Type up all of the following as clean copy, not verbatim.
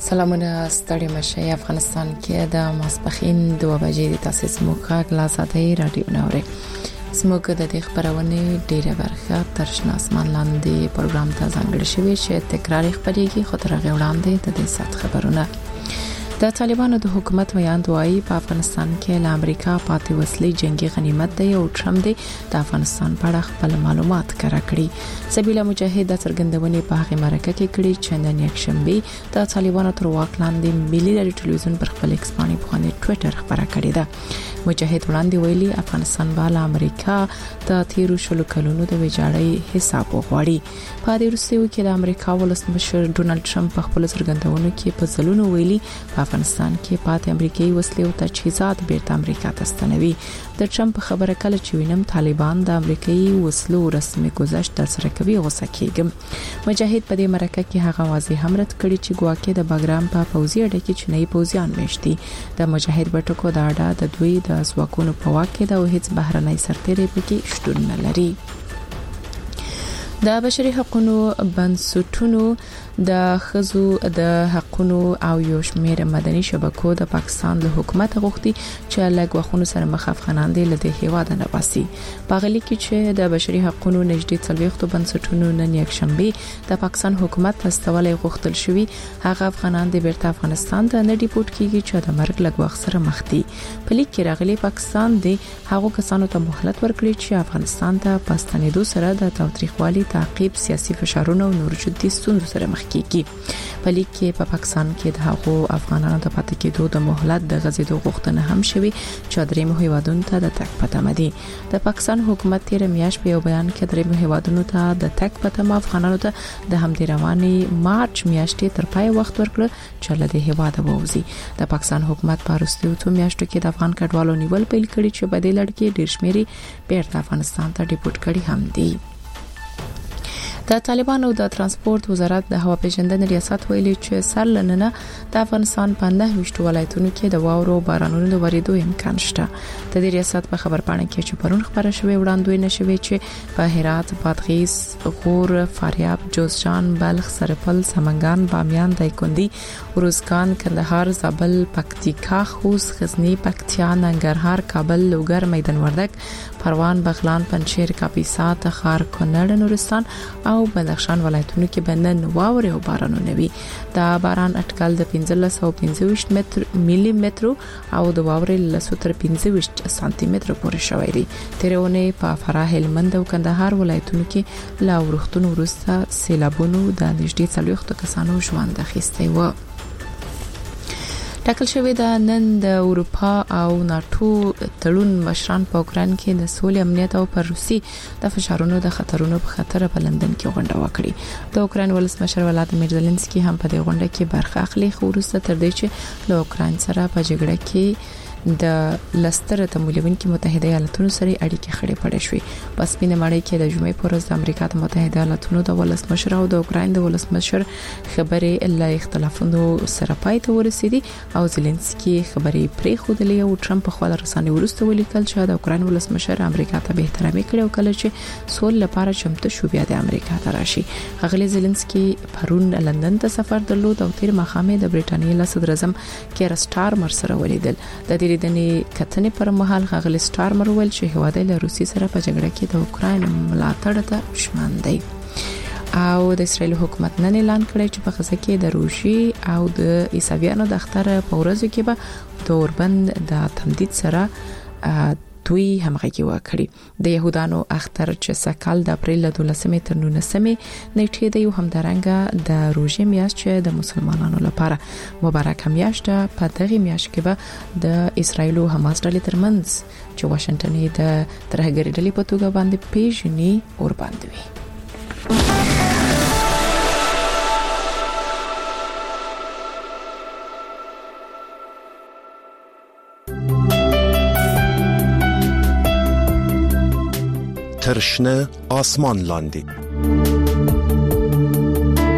سلامونه ستړي مشه افغانستان کې د ماسپخین 2 بجې د تاسیس موخه غلاساتي رادیو نوري سموږ د دې خبرونه ډیره برخه تر شناسمان لاندې پروګرام ته ځانګړی شوی چې تکرار خبرېږي خو تر هغه وړاندې د دې سات خبرونه د طالبانو د حکومت ویاند وايي په افغانستان کې له امریکا پاتې وسلې جنگي غنیمت دی او ټرمپ دی د افغانستان په اړه خپل معلومات کړه کړی سبیلا مجاهد د څرګندونې په هغه مرکه کې کړي چې نن یکشنبه د طالبانو تر واک لاندې ملي رادیو ټلویزیون پر خپل ایکس باندې په ټوئیټر خبره کړې ده مجاهد وړاندې ویلي افغانستان بالا امریکا د تیرو شلو کلونو د ویجاړۍ حساب وغواړي په دې وروستیو کې د امریکا ولسمشر ډونالد ټرمپ په خپل څرګندونو کې په ځلونو ویلي په افغانستان کې پاتې امریکایي وسلې او تجهیزات بیرته امریکا ته ستنوي د ټرمپ خبره کله چې وینم طالبان د امریکایي وسلو رسمي گذشت ترسره کوي غوسه کېږم مجاهد په دې مرکه کې هغه واضح هم رد کړی چې ګواکې د باګرام په پوځي اډه کې چینایي پوځیان مشتي د مجاهد بټکو د اډه د دوی د ځواکونو په واک کې د هیڅ بهرنۍ سرتېري پکې شتون نه لري د بشري حقوقو بنسټونو د خزو د حقوقو او یو شمېر مدني شبکو د پاکستان له حکومت غوښتي چې لږ وختونو سره مخ افغانان دي له هیواد نه باسي پاغلی کې چې د بشري حقوقو نږدې 40 بنسټونو نن یکشنبه د پاکستان حکومت استولې غوښتل شوی هغه افغانان د بیرته افغانستان ته نه ډیپورټ کیږي چې د مرګ لږ وخت سره مخ دي په لیک کې راغلي پاکستان د هغو کسانو ته مهلت ورکړي چې افغانستان ته پاستنېدو سره د تاریخوالي تعقیب سیاسي فشارونه او نور جدي ستونزو سره مخ کیږي په لیک کې په پاکستان کې د هغو افغانانو ته پاتې کېدو د مهلت د غزیدو غوښتنه هم شوی چې درېمو هیوادونو ته د تک پته مدي د پاکستان حکومت تیر میاشت په یو بیان کې درېمو هیوادونو ته د تک پته افغانانو ته د همدې رواني مارچ میاشتې تر پای وخت ورکړ چې له دې هیواد ووزي د پاکستان حکومت په وروستیو 2 میاشتو کې د افغان کډوالو نیول پیل کړي چې په دې لړ کې ډېر شمېري بیرته افغانستان ته ډیپورټ کړي هم دي د طالبانو د ترانسپورت وزارت د هوا پیژندنې ریاست ویلي چې سرلننه د افغانستان په 9 ولایتونو کې د واورو بارانونو د ورېدو امکان شته د دې ریاست په خبرپاڼه کې چې پرون خبره شوې وړاندوینه شوې چې په هرات بادغیس غور فاریاب جوزجان بلخ سرپل سمنګان بامیان دایکندي روزګان کندهار زابل پکتیکا خوست غزنی پکتیا ننګرهار کابل لوګر میدان وردګ پروان بغلان پنجشیر کاپیسا تخار کونړ نورستان او بدخشان ولایتونو کې بنن واوري او بارانونه وي دا باران اټکل د 1525 ملي متر او د واوري له 15 سانتي متر پورې شوی دی تیرونه په فراه هلمند او کندهار ولایتونو کې لا ورختونو ورسته سیلابونو د نږدې 40 کسانو ژوند اخیستی و ټاکل شوی د نن د اروپا او ناتو تړون مشران په اوکران کې د سولې امنیت او پر روسي د فشارونو د خطرونو په خاطر په لندن کې غونډه وکړي د اوکران ولسمشر ولادیمیر زيلنسکي هم په دې غونډه کې برخه اخلي خو وروسته تر دې چې له اوکران سره په جګړه کې د لستر تمویلونکو متحده ایالاتونو سره اړیکې خړې پړې شوې پس په نړۍ کې د جمعې پر ورځ د امریکا متحده ایالاتونو د ولسمشر او د اوکران د ولسمشر خبرې له اختلافونو سره پای ته ورسېدي او زيلنسکي خبرې پرې خودلې او ټرمپ په خپل رسنۍ ورسته ولیکل چې د اوکران ولسمشر امریکا ته به احترامي کړي او کله چې سول لپاره چمتو شو بیا د امریکا ته راشي هغه زيلنسکي پرون لندن ته سفر درلود او تیر مخامه د برېټانیا له صدر اعظم کیر سټارمر سره ولیدل د دې کتنې پر مهال غغلی سټارمر ویل چې هواد له روسي سره په جګړه کې د اوکران ملاتړ ته شمن دی او د اسرایل حکومت نن اعلان کړی چې په غزه کې د روسي او د عیسویانو د اختر په ورځو کې به د اوربند د تمدید سره دوی همغږي وکړي د يهودانو اختر چې سکهال د اپریل 12 تر 19 نیټې د یو همدارنګه د روزې میاشت چې د مسلمانانو لپاره مبارک میاشت په دغه میاشت کې به د اسرایل او حماس ډلې ترمنځ چې واشنگټن د ترهګری ډلې په توګه باندې پیژني اور باندې وي ترشنه آسمان لاندې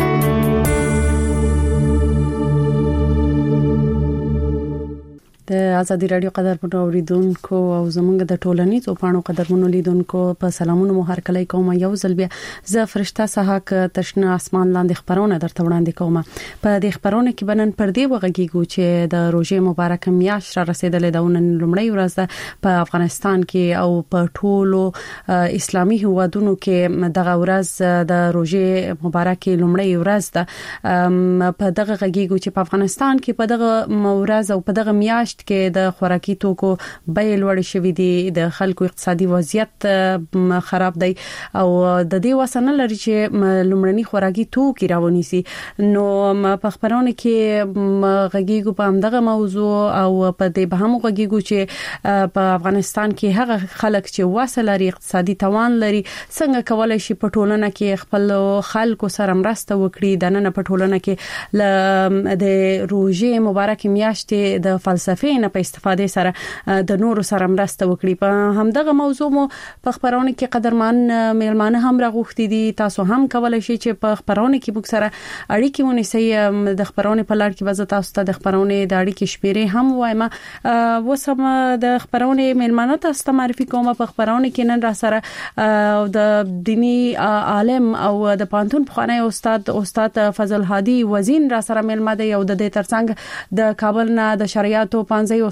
د د ازادي رادیو قدرمنو اوریدونکو او زمونږ د ټولنیزو پاڼو قدرمنو لیدونکو په سلامونو مو هر کله کوم یو ځل بیا زه فرشته سحاق تشنه اسمان لاندې خبرونه درته وړاندې کوم. په دې خبرونه کې بنن پر دې وغږیږو چې د روزه مبارک میاشت را رسیدلې د لومړی ورځ په افغانستان کې او په ټولو اسلامي هیوادونو کې دغه ورځ د روزه مبارک لومړی ورځ ده. په دغه غږیږو چې په افغانستان کې په دغه ورځ او په دغه میاشت کې د خوراکي توکو بیې لوړ شوې دي، د خلکو اقتصادي وضعیت خراب دی او د دې وسنه لري چې لومړني خوراکي توکي راونیسي. نو په خبرونه کې غږیږو په همدغه موضوع او په دې به هم غږیږو چې په افغانستان کې هغه خلک چې وسه لري، اقتصادي توان لري، څنګه کولای شي په ټولنه کې خپل خلکو سره مرسته وکړي. د نن په ټولنه کې د روزه مبارک میاشتې د فلسفې نه په استفاده سره د نورو سره مرسته وکړي. په همدغه موضوع مو په خبرونه کې قدرمن میلمانه هم راغوښتي دي. تاسو هم کولای شئ چې په خبرونه کې موږ سره اړیکې ونیسئ. د خبرونه په لړ کې به تاسو ته د خبرونه د اړیکې شمیرې هم وایم. وسم د خبرونه میلمانه تاسو ته معرفي کوم. په خبرونه کې نن را سره د دینی عالم او د پانتون پخوانی استاد فضل هادي وزین را سره میلمه دی او د دې ترڅنګ د کابل نه د شریعت او پانځي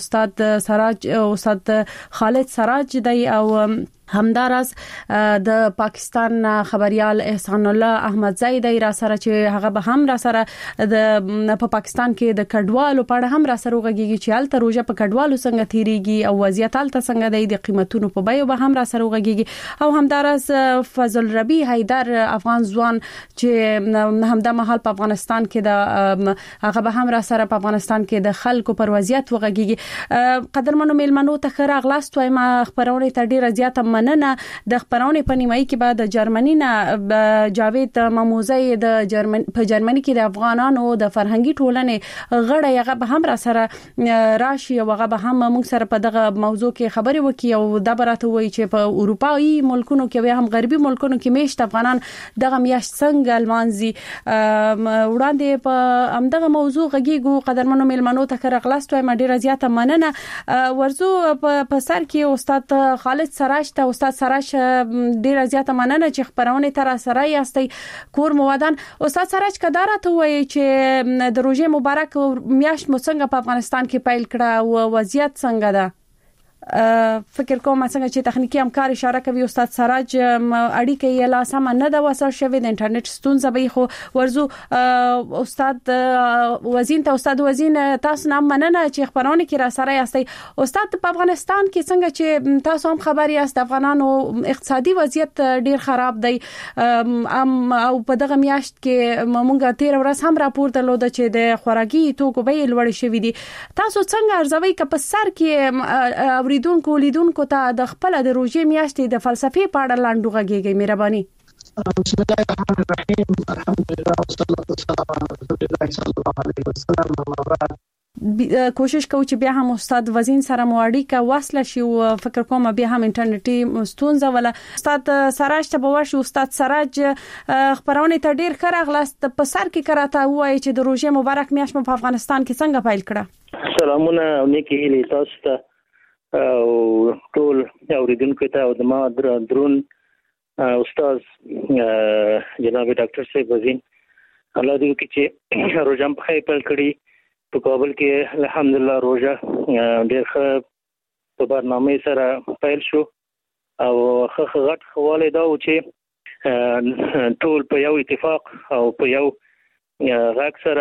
استاد خالد سراج دی او همدارس د پاکستان خبريال احسان الله احمدزئی دی را سره چې هغه به هم را سره د په پاکستان کې د کډوالو په اړه هم را سره وغږیږي چې الته روزه په کډوالو څنګه تیریږي او وضعیت الته څنګه دی، د قیمتونو په بیه به هم را سره وغږیږي. او همدارس فضل ربی حیدر افغان ځوان چې همدا مهال په افغانستان کې د هغه به هم را سره په افغانستان کې د خلکو پر وضعیت وغږیږي. قدرمنو میلمنو ته خیر اغلاست وایم. خبرونه ته ډیره زیاته مننه. د خبرونه په نیمایي کې بعد د جرمني نه جاوید ماموزی د جرمني کې د افغانانو د فرهنګي ټولنې غړی هغه به هم را سره راشي او هغه به هم موږ سره په دغه موضوع کې خبرې وکړي او دا براته وایي چې په اروپایي ملکونو کې هم غربي ملکونو کې میشت افغانان دغه میاشت څنګه المانزي وړاندې په همدغه موضوع غږیږو. قدرمنو میلمنو ته خیر اغلاست وایم. ډیره زیاته مننه. ورزو په سر کې استاد خالد سراج ته استاد سراج ډیره زیاته مننه چې خبرونه تر سره یاستئ. کور موادن استاد سراج کدار ته وایي چې د روزه مبارک میاشت مو څنګه په افغانستان کې پیل کړه او وضعیت څنګه ده؟ فکر کوم څنګه چې تخنیکی همکار اشاره کوي استاد سراج اړیکه یې لا سم نه د وسه شوی د انټرنیټ ستونزه به خو ورزو استاد وزین ته استاد وزین تاسو نام مننه چې خبرونه کې را سره یاستئ. استاد په افغانستان کې څنګه چې تاسو هم خبر یاست افغانانو اقتصادي وضعیت ډیر خراب دی او په دغه میاشت کې مونږه 13 ورځ هم راپور درلود چې د خوراکي توکو بیې لوړ شوې دي. تاسو څنګه ارزوي ک په سر کې لیدونکو ته د خپل د روزه میاشتې د فلسفې په اړه لاندې غږیږي؟ مهرباني. بسم الله الرحمن الرحیم. الحمدلله والصلاه والسلام علی رسول الله صلی الله علیه وسلم. کوشش کوو چې بیا هم استاد وزین سره مو اړیکه وصل شي او فکر کوم بیا هم انټرنیټي ستونزه ولا استاد سراج ته بواشي. استاد سراج خبرونه ته ډیر ښه راغلاست. په سر کې کراته وایي چې د روزه مبارک میاشت په افغانستان کې څنګه پیل کړه؟ سلامونه او نیکی هیلې تاسو ته او ټول اوریدونکو ته او د ما درون استاد جناب ډاکټر صاحب وزین الله دې وکړي چې روزه په خیر پیل کړي. په کابل کې الحمدلله روزه ډېر ښه په برنامه سره پیل شو او ښه غټ خواله دا و چې ټول په یو اتفاق او په یو غږ سره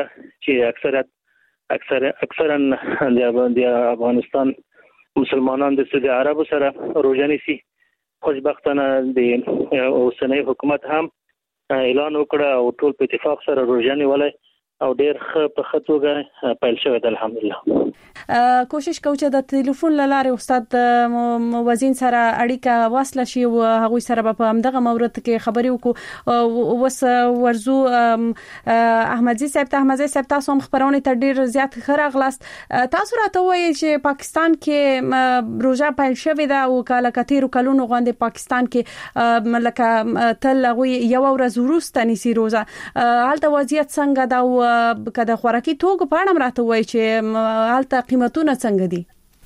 چې اکثرا د افغانستان مسلمانان د سعودي عربو سره روزه نیسي. خوشبختانه د اوسنۍ حکومت هم اعلان وکړ او ټول په اتفاق سره روزه نیولای او ډېر ښه په خطوګه پیل شوی د الحمدلله. کوشش کوو چې د ټلیفون لاره استاد وزین سره اړیکه وصل شي او هغه سره په همدغه مورد کې خبرې وکړو. وس ورزو احمدزي صاحب تاسو هم خبرونه ته ډیر زیات خره غلاست. تاسو راته وایي چې پاکستان کې روزه پیل شوې ده او کله کتیرو کلونو غوندې پاکستان کې لکه تل غوي یو ورځ وروسته نسی روزه. حالت وضعیت څنګه ده او کده خوراکي توکو په اړه راته وایي چې حالت قیمتونه څنګه دي؟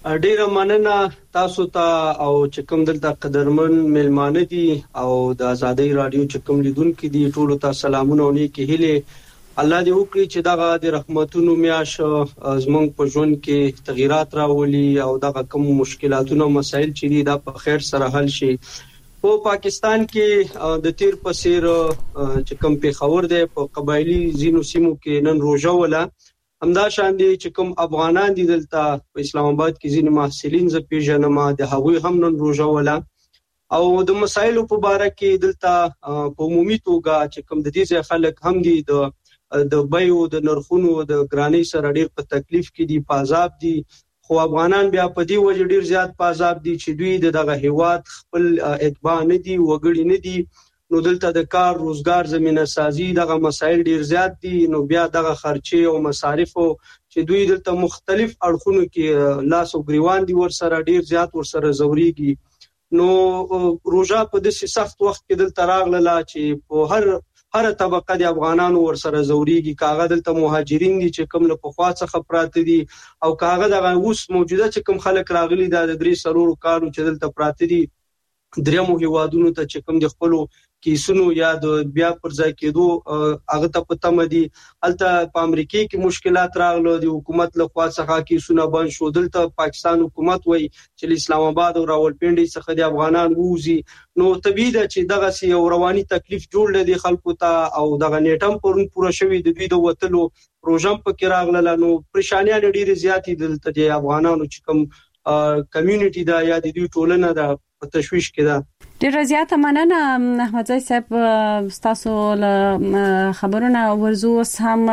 ډیره مننه تاسو ته او چې کوم دلته قدرمن ملمانه دي او د ازادۍ رادیو چې کوم لیدونکو دي ټول ته سلامونه او نیکی هیله. الله دې وکړي چې دغه د رحمتونو میاش زمونږ په ژوند کې تغیرات راولي او دغه کوم مشکلاتونه او مسایل چې دي دا په خیر سره حل شي. په پاکستان کې د تیر په سیر چې کوم پیښور دی په قبایلی زینو سیمو کې نن روزه ولا همدا شان دي چې کوم افغانان دي دلته په اسلام آباد کې ځینې محصلین ز پیژنم د هغوی هم نن روزه ولا او د مسایلو په اړه کې دلته په عمومي توګه چې کوم د دې خلک هم دي د بایو د نرخونو د ګرانی سره ډیر په تکلیف کې دي په عذاب دي خو افغانان بیا په دې وجه ډیر زیات په عذاب دي چې دوی دغه هیواد خپل اتباع نه دي وګړي نه دي نو دلته د کار روزګار زمينه سازي دغه مسایل ډیر زیات دي نو بیا دغه خرچي او مصارف چې دوی دلته مختلف اړخونو کې لاس او گریوان دي ور سره ډیر زیات ور سره زوريږي نو روزه په دې سخت وخت کې دلته راغله چې په هر طبقه د افغانانو ور سره زوريږي کاغه دلته مهاجرین دي چې کوم له پخوا څخه پراته دي او کاغه دغه اوس موجوده چې کوم خلک راغلي د 3 سرور کارو چې دلته پراته دي درېمو هیوادونو ته چې کوم د خپل کیسونو یا د بیا پر ځای کېدو هغه ته پته مدي الته په امریکا کې مشکلات راغلو د حکومت له خوا څخه کیسونه بند شو دلته پاکستان حکومت وای چې اسلام آباد او راولپنډي څخه د افغانان ووزي نو طبيعي ده چې دغه سی رواني تکلیف جوړ لدي خلکو ته او دغه نیټم پوره شوی د دوی د وټلو پروژم په کې راغله نو پریشانیا ډېری زیاتې دلته د افغانانو چې کوم کمیونټي دا یا د دوی ټولنه دا په تشويش کې ده. ډېر زیات مننه احمد زای صاحب تاسو خبرونه ورزو هم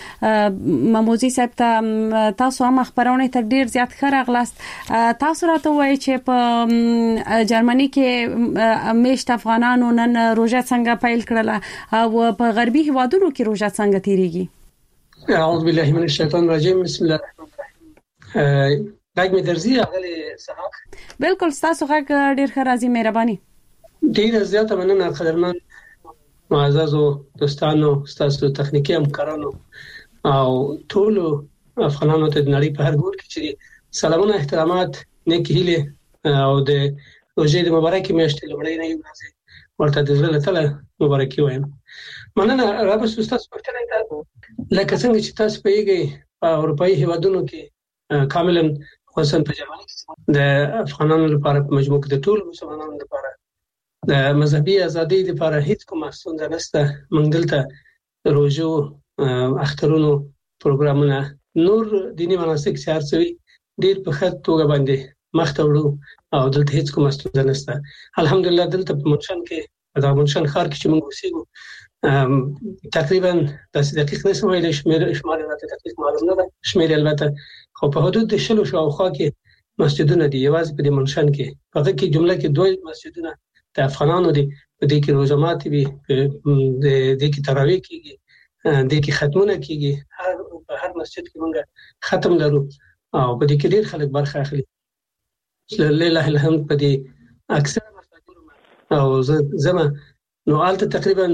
مموزي صاحب ته تاسو هم خبرونه ته ډېر زیات خراغلاست تاسو راته وایي چې په جرمني کې میشت افغانانو نن روزه څنګه پیل کړله او په غربي هیوادونو کې روزه څنګه تیریږي. اعوذ بالله من الشیطان الرجیم بسم الله الرحمن الرحیم. غږ مې درځي هغه صحاح بالکل تاسو غږ ډیر ښه راځي مهرباني ډیر زیاته مننه قدرمن معززو دوستانو تاسو تخنیکی همکارانو او ټول افغانانو ته د نړۍ په هر ګوټ کې چې سلامونه احترامات نیکی هیله او د روزې د مبارکي میاشتې لومړی نه یو ورته د زړه له تله مبارکي وایم. مننه رابس تاسو پوښتنه کوم لکه څنګه چې تاسو پیږئ په اروپאי هیوادونو کې کاملا خصوصا په جرمني کې د افغانانو لپاره په مجموع کې د ټول مسلمانانو لپاره د مذهبي ازادۍ لپاره هیڅ کومه ستونزه نشته. موږ دلته روزو اخترونو پروګرامونه نور دینی مناسک چې هرڅوي ډیر په خط توګه باندې مخته وړو او دلته هیڅ کومه ستونزه نشته. الحمدلله دلته په منشن کې د منشن ښار کې چې موږ اوسېږو تقریبا د دقیق نسبت ویل شمار راته دقیق معلوم نه ده شمیر البته خو په حدود د شلو شاوخوا کې مسجدونه دي یوازې په دې منشن کې په هغه کې جمله کې دوه مسجدونه د افغانانو دي په دې کې روزمات وي د دې کې تراویح کیږي د کې ختمونه کیږي په هر مسجد کې موږ ختم لرو او په دې کې ډېر خلک برخه اخلي لله الحمد په دې اکثر مساجد او زما نو آلته تقریبا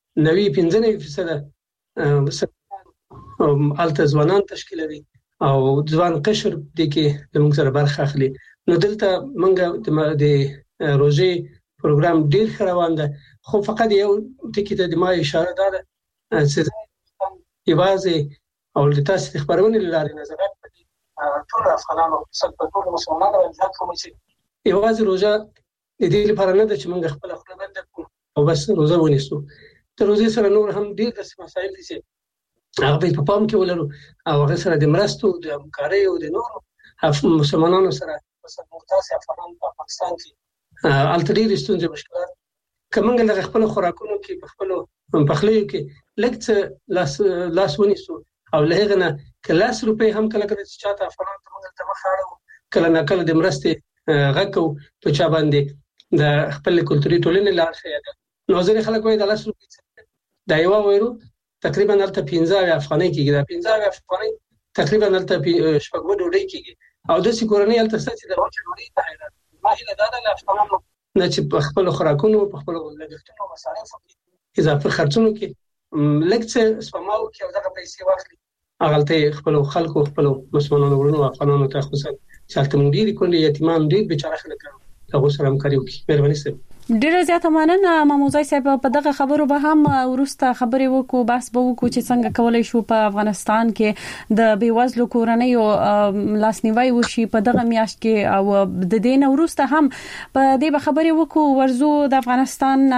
90-95% آلته ځوانان تشکیلوي او ځوان قشر د کې د موږ سره برخه اخلي نو دلته موږ د روزي پروګرام ډیر ښه روان ده خو فقط یو ټکی ته د ما اشاره ده چې یوازې او د تاسو خبرونه لري نظارت کوي ټول افغانانو په ټول مسلمانانو باندې کوم چې یوازې روزه د دې لپاره نه ده چې موږ خپل خپل بند کوو او بس روزه ونیسو تر روزه سره نور هم ډیر د مسایل دي چې هغه په پام کې ولرو او هغه سره د مرستو د همکارۍ او د نورو مسلمانانو سره مختص افغانان په پاکستان کې الټری ستونزې مشکلات کومه د خپل خوراکونو کې په خپل پخلیو کې لکه لاس ونیسو او لهغه نه کلاس روپې هم کله کله چې چاته افغانان ته موږ ته مخاړو کله نه کله د مرستې غکو په چا باندې د خپل کلتوري ټولنې لار خیاده نو ځینې خلک وایي د لاس روپې دا یو وایو تقریبا الته 15 افغانۍ کېږي دا 15 افغانۍ تقریبا الته شپږ ډوډۍ کېږي او د سکورنۍ الته څه د وچه ډوډۍ ته حیران ما هله دا د افغانانو نه چې په خپل خوراکونو په خپل لګښتونو مصارف اضافه خرچونو کې لکه سپماو کې دغه پیسې واخلي اغلته خپل خلکو خپل مسلمانانو ورونو افغانانو ته خصوصا چې تل مونږ دي کولې یتیمان دي بچاره خلک هغه سره همکاري وکړي. مهرباني سره ډیره زیاته مننه ماموزای صاحب. په دغه خبرو به هم ورسته خبرې وکړو، بحث به وکړو چې څنګه کولای شو په افغانستان کې د بیوزلو کورنیو لاسنیوي وشي په دغه میاشت کې، او د دین ورسته هم په دې به خبرې وکړو. ورزو د افغانستان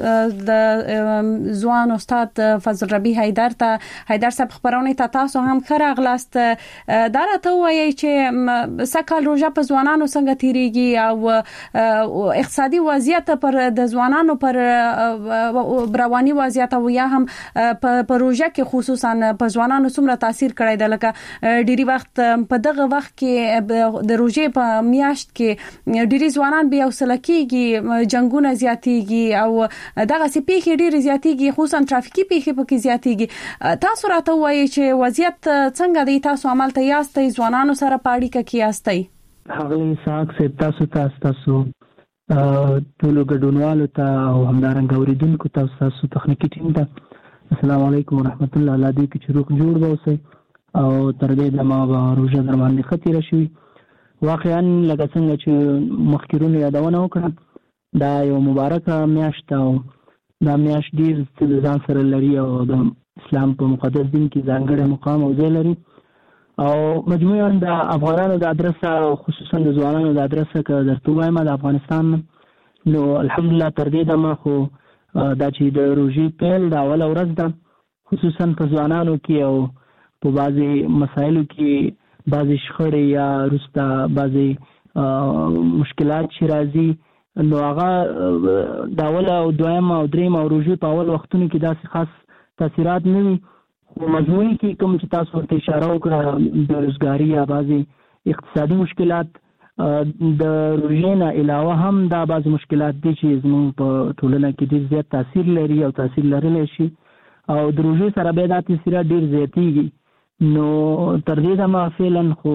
د ځوان استاد فضل ربی حیدر صاحب خبرونه تاسو هم خره اغلاست. دا راته وایي چې سکه روزه په ځوانانو څنګه تیریږي او اقتصادي وضعیت پر د ځوانانو پر رواني وضعیت او یا هم په پروژه کې خصوصا په ځوانانو څومره تاثیر کړی دی. لکه ډیری وخت په دغه وخت کې د روزې په میاشت کې ډیری ځوانان بیا وسله کېږي، جنگونه زیاتېږي او دغه سپېخي ډیری زیاتېږي، خصوصا ترافیکي پیښې پکې زیاتېږي. تاسو راته وایي چې وضعیت څنګه دی؟ تاسو عملته یاستئ، ځوانانو سره په اړیکه کې یاستئ؟ هغه ساق سه تاسو ټولو ګډونوالو ته او همدارنګه اوریدونکو تاسو تخنیکی ټیم ته السلام علیکم ورحمت الله. الله دې کې چروک جوړ ووسي او تر دې د ما روزه در باندې خطر شي. واقعا لکه څنګه چې مخکرونو یادونه وکړه دا یو مبارکه میاشت او دا میاشت ډیر ځان سره لري او د اسلام په مقدس دین کې ځانګړی مقام او ځای لري او مجموعاً د افغانانو د ادرسه خصوصا د ځوانانو د ادرسه که درته وایم د افغانستان نو الحمدلله تر دې دمه خو دا چې د روژې پیل د اوله ورځ ده، خصوصا په ځوانانو کې او په بعضې مسایلو کې بعضې شخړې یا وروسته بعضې مشکلات چې راځي نو هغه د اوله او دویم او دریم او روژې په اول وختونو کې داسې خاص تاثیرات نه وي. مجموعي کې کوم چې تاسو ورته اشاره وکړه بېروزګاري یا بعضې اقتصادي مشکلات د روژې نه علاوه هم دا بعضې مشکلات دي چې زموږ په ټولنه کې ډېر زیات تاثیر لري او تاثیر لرلی شي او د روژې سره بیا دا تاثیرات ډېر زیاتېږي. نو تر دې دمه فعلا خو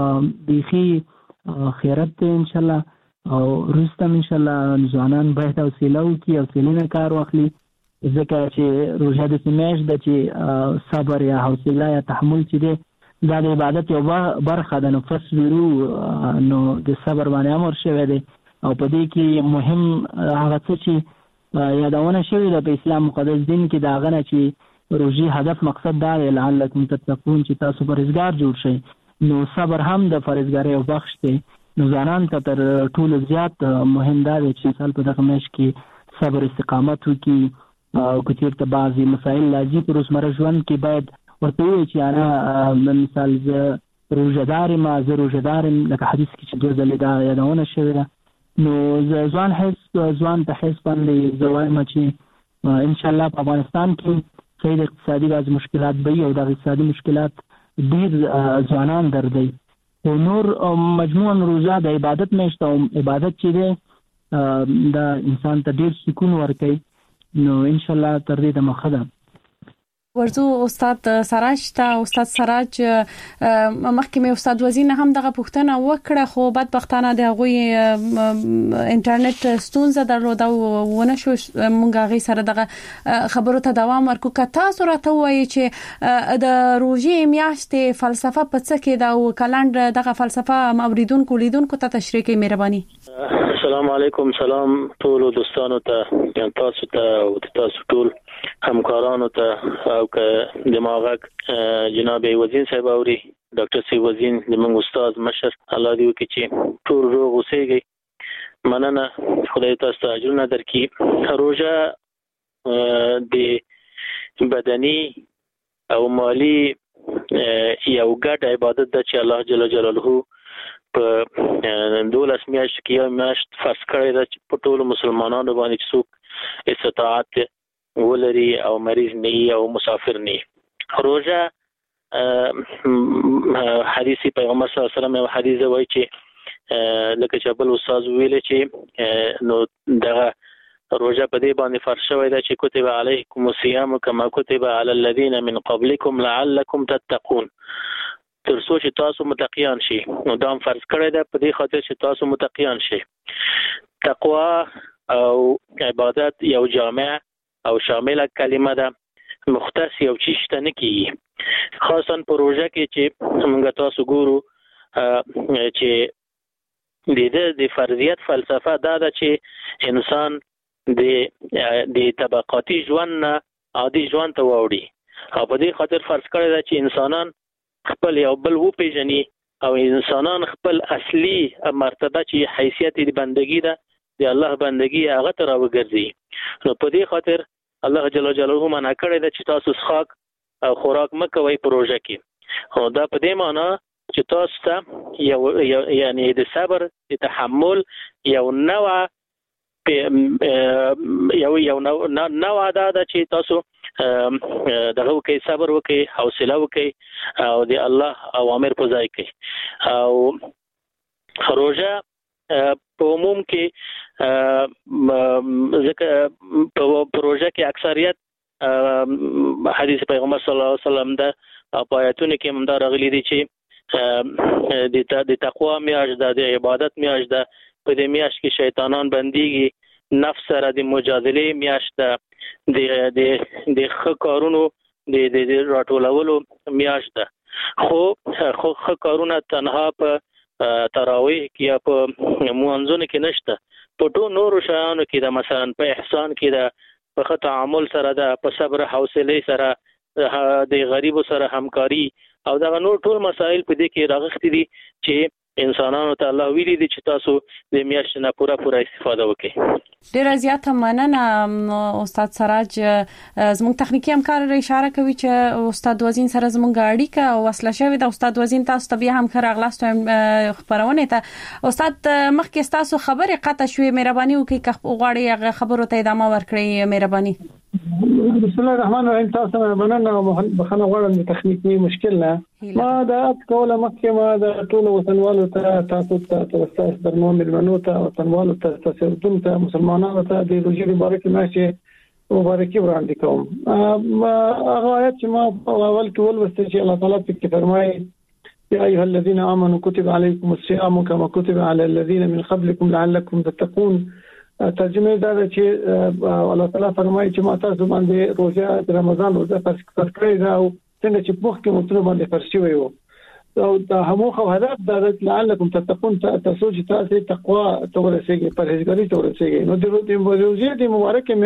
بیخي خیرت دی انشاءالله او وروسته هم انشاءالله ځوانان باید حوصله وکړي، حوصلې نه کار واخلي، ځکه چې روژه داسې میاشت ده چې صبر یا حوصله یا تحمل چې دی دا د عبادت یو برخه ده. نو فصبروا نو د صبر باندې امر شوی دی او په دې کې مهم هغه څه چې یادونه شوې ده په اسلام مقدس دین کې د هغه نه چې روژې هدف مقصد دا دی لعلکم تتقون چې تاسو پرهیزګار جوړ شئ. نو صبر هم د پرهیزګارۍ یو بخش دی. نو ځوانانو ته تر ټولو زیات مهم دا دی چې مثال په دغه میاشت کې صبر استقامت وکړي او که چېرته بعضې مسایل راځي په روزمره ژوند کې باید ورته ووایي چې انا مثال زه روژهدار یم، زه روژهدار یم، لکه حدیث کې چې 2 ځلې دا یادونه شوې ده. نو ځوان ته حس باندې زه وایم چې انشاءالله په افغانستان کې صحیح د اقتصادي بعضې مشکلات به وي او دغه اقتصادي مشکلات ډېر ځوانان دردوي. خو نور مجموعاً روژه د عبادت میاشت او عبادت چې دی دا انسان ته ډېر سکون ورکوي. نو انشاءالله تر دې د مخه ده. ورزو استاد سراج ته استاد سراج مخکې مې استاد وزیر هم دغه پوښتنه وکړه خو بدبختانه د غوي انټرنیټ ستونزه درلوده او ونه شو مونږ غي سره دغه خبرو ته دوام ورکو. کته سره ته وایي چې د روژې میاشتې فلسفه په څه کې دا او کلند دغه فلسفه اوریدونکو لیدونکو ته تشریح کوي. مهرباني. السلام علیکم. سلام ټول دوستانو ته، تاسو ته او تاسو ټول همکارانو ته او که دماغک جناب وزیر صاحب اوري ډاکټر سی وزیر زموږ استاد مشر الله دې وکړي چې ټول روغ اوسئ. مننه، خدای تاسو ته اجرونه درکړي. روژه د بدني او مالی یو ګډ عبادت ده چې الله جل جلاله په 12 میاشت کې یو میاشت فرض کړی ده چې په ټولو مسلمانانو باندې چې څوک استطاعت ولري او مریض نه او مسافر نه. روژه حدیث پیغمبر صلی الله علیه وسلم یو حدیث وایي چې لکه چې بل استاد ویل چې نو دغه روژه په دې باندې فرض شوی ده چې کتب علیکم الصیام کما کتب علی الذین من قبلکم لعلکم تتقون، تر څو چې تاسو متقیان شي. نو دا فرض کړی ده په دې خاطر چې تاسو متقیان شي. تقوا او عبادت یو جامع او شامل کلمه ده، مختص یو چیشته نه کیږي. خاصا پروژه کې چې موږ تاسو ګورو چې د فرضیت فلسفه دا ده چې انسان د طبقاتي ژوند نه عادي ژوند ته وړي او په دې خاطر فرض کړی ده چې انسانان خپل یو بل وپیژني او انسانان خپل اصلي مرتبه چې حیثیت د بندګي ده د الله بندګي هغه ته راوګرځي. نو په دې خاطر الله جل جلاله منع کړی ده چې تاسو څښاک او خوراک مکوئ پروژه کې. او دا په دې معنی چې تاسو ته یعنی د صبر د تحمل یو نوع دا ده چې تاسو دغه وکي صبر وکي حوصله وکي او د الله اوامر په ځای کې. او روزه په عموم کې ځکه په پروژه کې اکثریت حدیث پیغمبر صلی الله علیه وسلم د آیاتونو کې هم دا راغلي دي چې د تقوا میاشت ده، د عبادت میاشت ده. په دې میاشت کې شیطانان بنديږي، نفس سره د مجادله میاشت ده، د ښه کارونو د راټولولو میاشت ده. خو ښه کارونه تنها په تراویح کې یا په مونځونو کې نشته، په ټولو نورو شیانو کې ده، مثلا په احسان کې ده، په ښه تعامل سره ده، په صبر حوصله سره، د غریبو سره همکاري او دا نور ټول مسائل په دې کې راغختي دي چې انسانانو ته الله ویلي دي چې تاسو د میاشتې نه پوره استفاده وکړئ. ډیره زیاته مننه استاد سراج. زموږ تخنیکی همکار اشاره کوي چې استاد وزین سره زموږ اړیکه وصله شوې ده. استاد وزین تاسو ته بیا هم خراغلاست خبرونه ته. استاد مخکې تاسو خبرې قطع شوې، مهرباني وکړئ که غواړئ خبرو ته ادامه ورکړئ. مهرباني. بسم الله الرحمن الرحیم. تاسو مننه بخنه غواړم د تخنیکی مشکل نه ما دا کوله مخکې ما د ټول وطنوالو ته تاسو ته تاسو برنامه ملمنو ته وطنوالو ته تاسو ته مسلمانانو ته د روزي مبارک ماشي مبارکي وړاندې کوم. هغه آیت چې ما اول کې ولوسته چې الله تعالی په کې فرمایي يا ايها الذين امنوا كتب عليكم الصيام كما كتب على الذين من قبلكم لعلكم تتقون. ترجمه دا چې الله تعالی فرمایي چې ما تاسو باندې روزه د رمضان روزه فرض کړی دا او څنګه چې په کې مطلب باندې فرض شوی وو او دا همغه هدف دا لعلكم تتقون تاسو چې تاسو تقوا تورسېږي پرهیزګاری تورسېږي. نو د روزه د مبارکه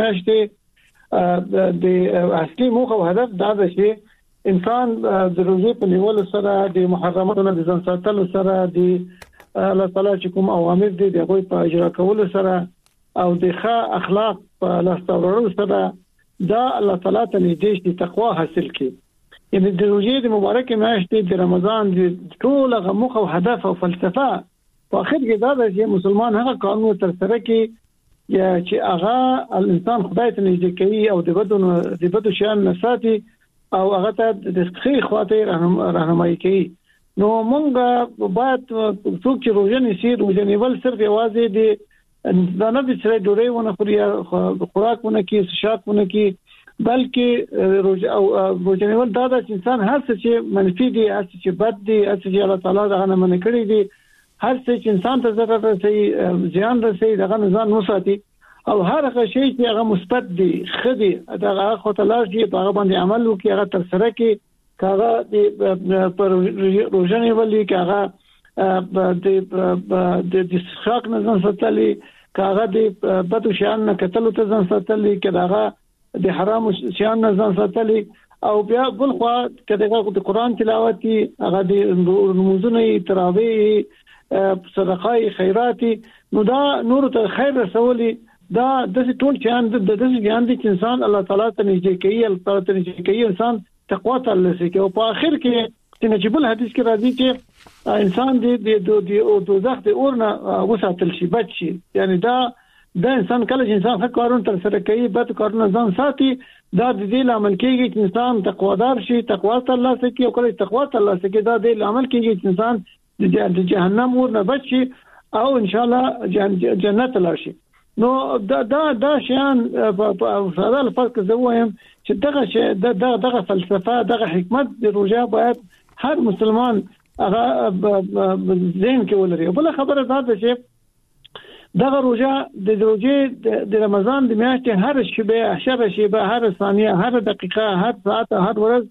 میاشتې د اصلي موخه او هدف دا ده چې انسان د روزه په نیولو سره د محرماتو نه ځان ساتلو سره د الله تعالی چې کوم اوامر دي دغه په اجرا کولو سره او د ښه اخلاق په لاستورلو سره دا الله تعالی ته نږدې شي، تقوا حاصل کړي. یعنی د روزې د مبارکه میاشتې د رمضان د ټول غموخ او هدف او فلسفه په اخر کې دا ده چې مسلمان هغه قانون تر سره کوي یا چې هغه الانسان خدای ته نږدې کوي او د بدو شیان نساتي او هغه ته د خیر خواته راهنمایي کوي. نو مونږ باید څوک چې روزه نیسي، روزه نیول صرف یوازې د نه د سره ډوړې ونه خوري، خوراکونه کې شاکونه کې، بلکې روزه نیول دا د انسان هر څه چې منفي دي، هر څه چې بد دي، هر څه چې الله تعالی دغه نه منع کړی دي، هر څه چې انسان ته ضرر رسي، زیان رسي، دغه نظام وساتي او هر هغه شی چې هغه مثبت دي، خدي دغه خو تعالی چې هغه باندې عمل وکړي، هغه تر سره کې هغه پر روزه نیول کې هغه د شاک نه ځان ساتلي، هغه د بدو شیان نه کتلو ته ځان ساتلي، هغه د حرام شیان نه ځان ساتلي او بیا بل خو کله د قران تلاوت هغه د نمازونو تراویح صدقای خیراتي نو دا نور ته خیر رسولي دا د ټول چاند د دې ګان دي چې انسان الله تعالی ته نږدې کوي، الله تعالی ته نږدې کوي، انسان تقوا ته لسی کوي او په اخر کې چې نجيب الحديث کې راځي چې انسان د دوزخ د اور نه وساتل شي، بچ شي. یعنی دا انسان کله چې انسان ښه کارونه تر سره کوي، بد کارونه ځان ساتي، دا د دې لامل کېږي چې انسان تقوادار شي، تقوا ته الله سکی او کله تقوا ته الله سکی دا د لامل کېږي چې انسان د جهنم اور نه بچ شي او ان شاء الله جنت لاړ شي. نو دا شیان په ساده الفاظ زه وایم چې دغه فلسفه، دغه حکمت د روزه باید هر مسلمان هغه ذهن کې ولري. بل خبره دا ده چې دغه روزه د رمضان د میاشتې هر شیبه، هر ثانیه، هر دقیقه، هر ساعت، هر ورځ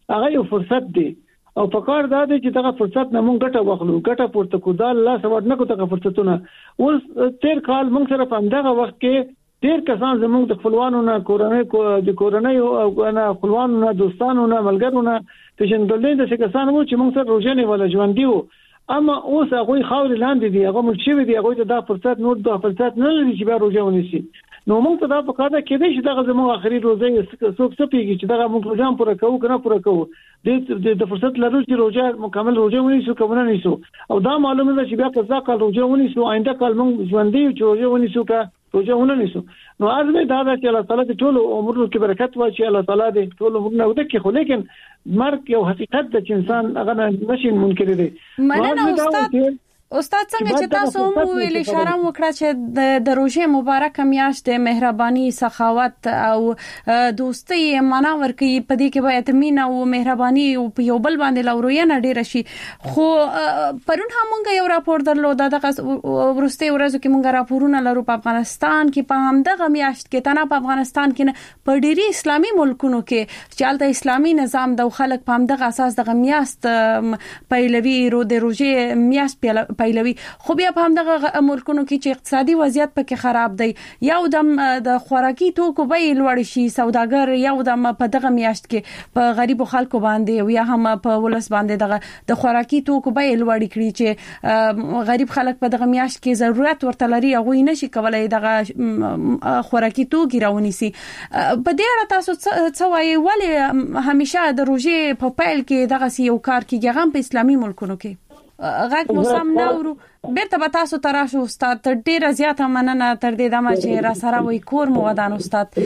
هغه یو فرصت دی او په کار دا دی چې دغه فرصت نه مونږ ګټه واخلو ګټه پورته کو دا الله سبحانه نه کو دغه فرصتونه اوس تیر کال مونږ سره په دغه وخت کې ډیر کسان زموږ د خپلوانو نه کورنۍ او نه خپلوانو نه دوستانو نه ملګرو نه تشندلې د کسان وو چې موږ سره روزنه ولا ژوند دیو اما اوس هغه خاور لاندې دی هغه ملک شوی دی هغه ته دا فرصت نور د فرصت نه لري چې به روزه ونیسي نو موږ ته دا په کار ده کې چې دغه زموږ اخري روزه څوک څه پیږي چې دغه موږ روزه پوره کوو کنه پوره کوو د فرصت لرو چې روزه مکمل روزه ونیسو کوم نه نیسو او دا معلومه ده چې بیا په ځکه روزه ونیسو آینده کال موږ ژوند دی چې روزه ونیسو کا روزه ونیسو نو ازمه دا ده چې الله تعالی دې ټول عمرونو کې برکت واچي الله تعالی دې ټول عمرونه ودکې خو لیکن مرګ یو حقیقت ده چې انسان هغه نشي منکر دی مننه استاد څنګه چې تاسو مو ویل اشاره وکړه چې د روزه مبارکه میاشت د مهرباني سخاوت او دوستي معنا ورکي په دې کې باید مینه او مهرباني په یو بل باندې لوروینه ډیر شي خو پرون همغه یو راپور درلود دغه ورسته ورځو کې مونږ راپورونه لرو په افغانستان کې په همدغه میاشت کې تنه په افغانستان کې په ډيري اسلامي ملکونو کې چې د اسلامي نظام د خلک په همدغه اساس د میاشت پیلوي د روزه میاشت پیلوي خو بیا په همدغه ملکونو کې چې اقتصادي وضعیت پکې خراب دی یو د خوراکي توکو بیې لوړ شي سوداګر یو په دغه میاشت کې په غریبو خلکو باندې یا هم په ولس باندې د خوراکي توکو بیې لوړ کړي چې غریب خلک په دغه میاشت کې ضرورت ورته لري هغه نشي کولای دغه خوراکي توکي راونیسي په دې اړه تاسو څه وایي ولې همیشه د روزه په پیل کې دغه یو کار کیږي هم په اسلامي ملکونو کې غږ موسم نورو بیرته به تاسو تراشو استاد تر ډیره زیاته مننه تر دې دمه چې را سره وای کور مو ودان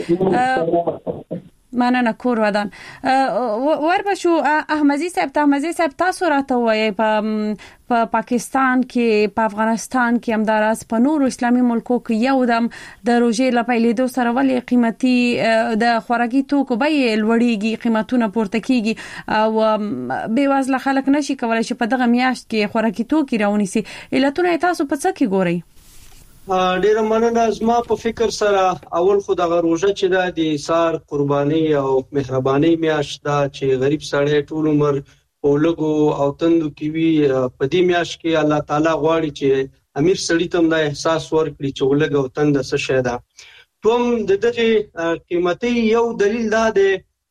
استاد مننه کور ودان وربشو احمدی صاحب تاسو راته وای په پاکستان کې په افغانستان کې همداراز په نورو اسلامي ملکو کې یو دم د روزې لپاره سره ولې قیمتي د خوراکي توکو بیې لوړیږي قیمتونه پورته کیږي او بے وزله خلک نشي کولای چې په دغه میاشت کې خوراکي توکي راونیسي علتونه تاسو په څه کې ګورئ ډیر مننه زما په فکر سره اول خو د روزه چې د سار قرباني او مهرباني میاشت دا چې غریب سړی ټول عمر اولګو او تندو کې وی په دې میاشت کې الله تعالی غواړي چې امیر سړی ته دا احساس ورکړي چې اولګو او تند څه شي دا کوم د دغه قیمتي یو دلیل دا دی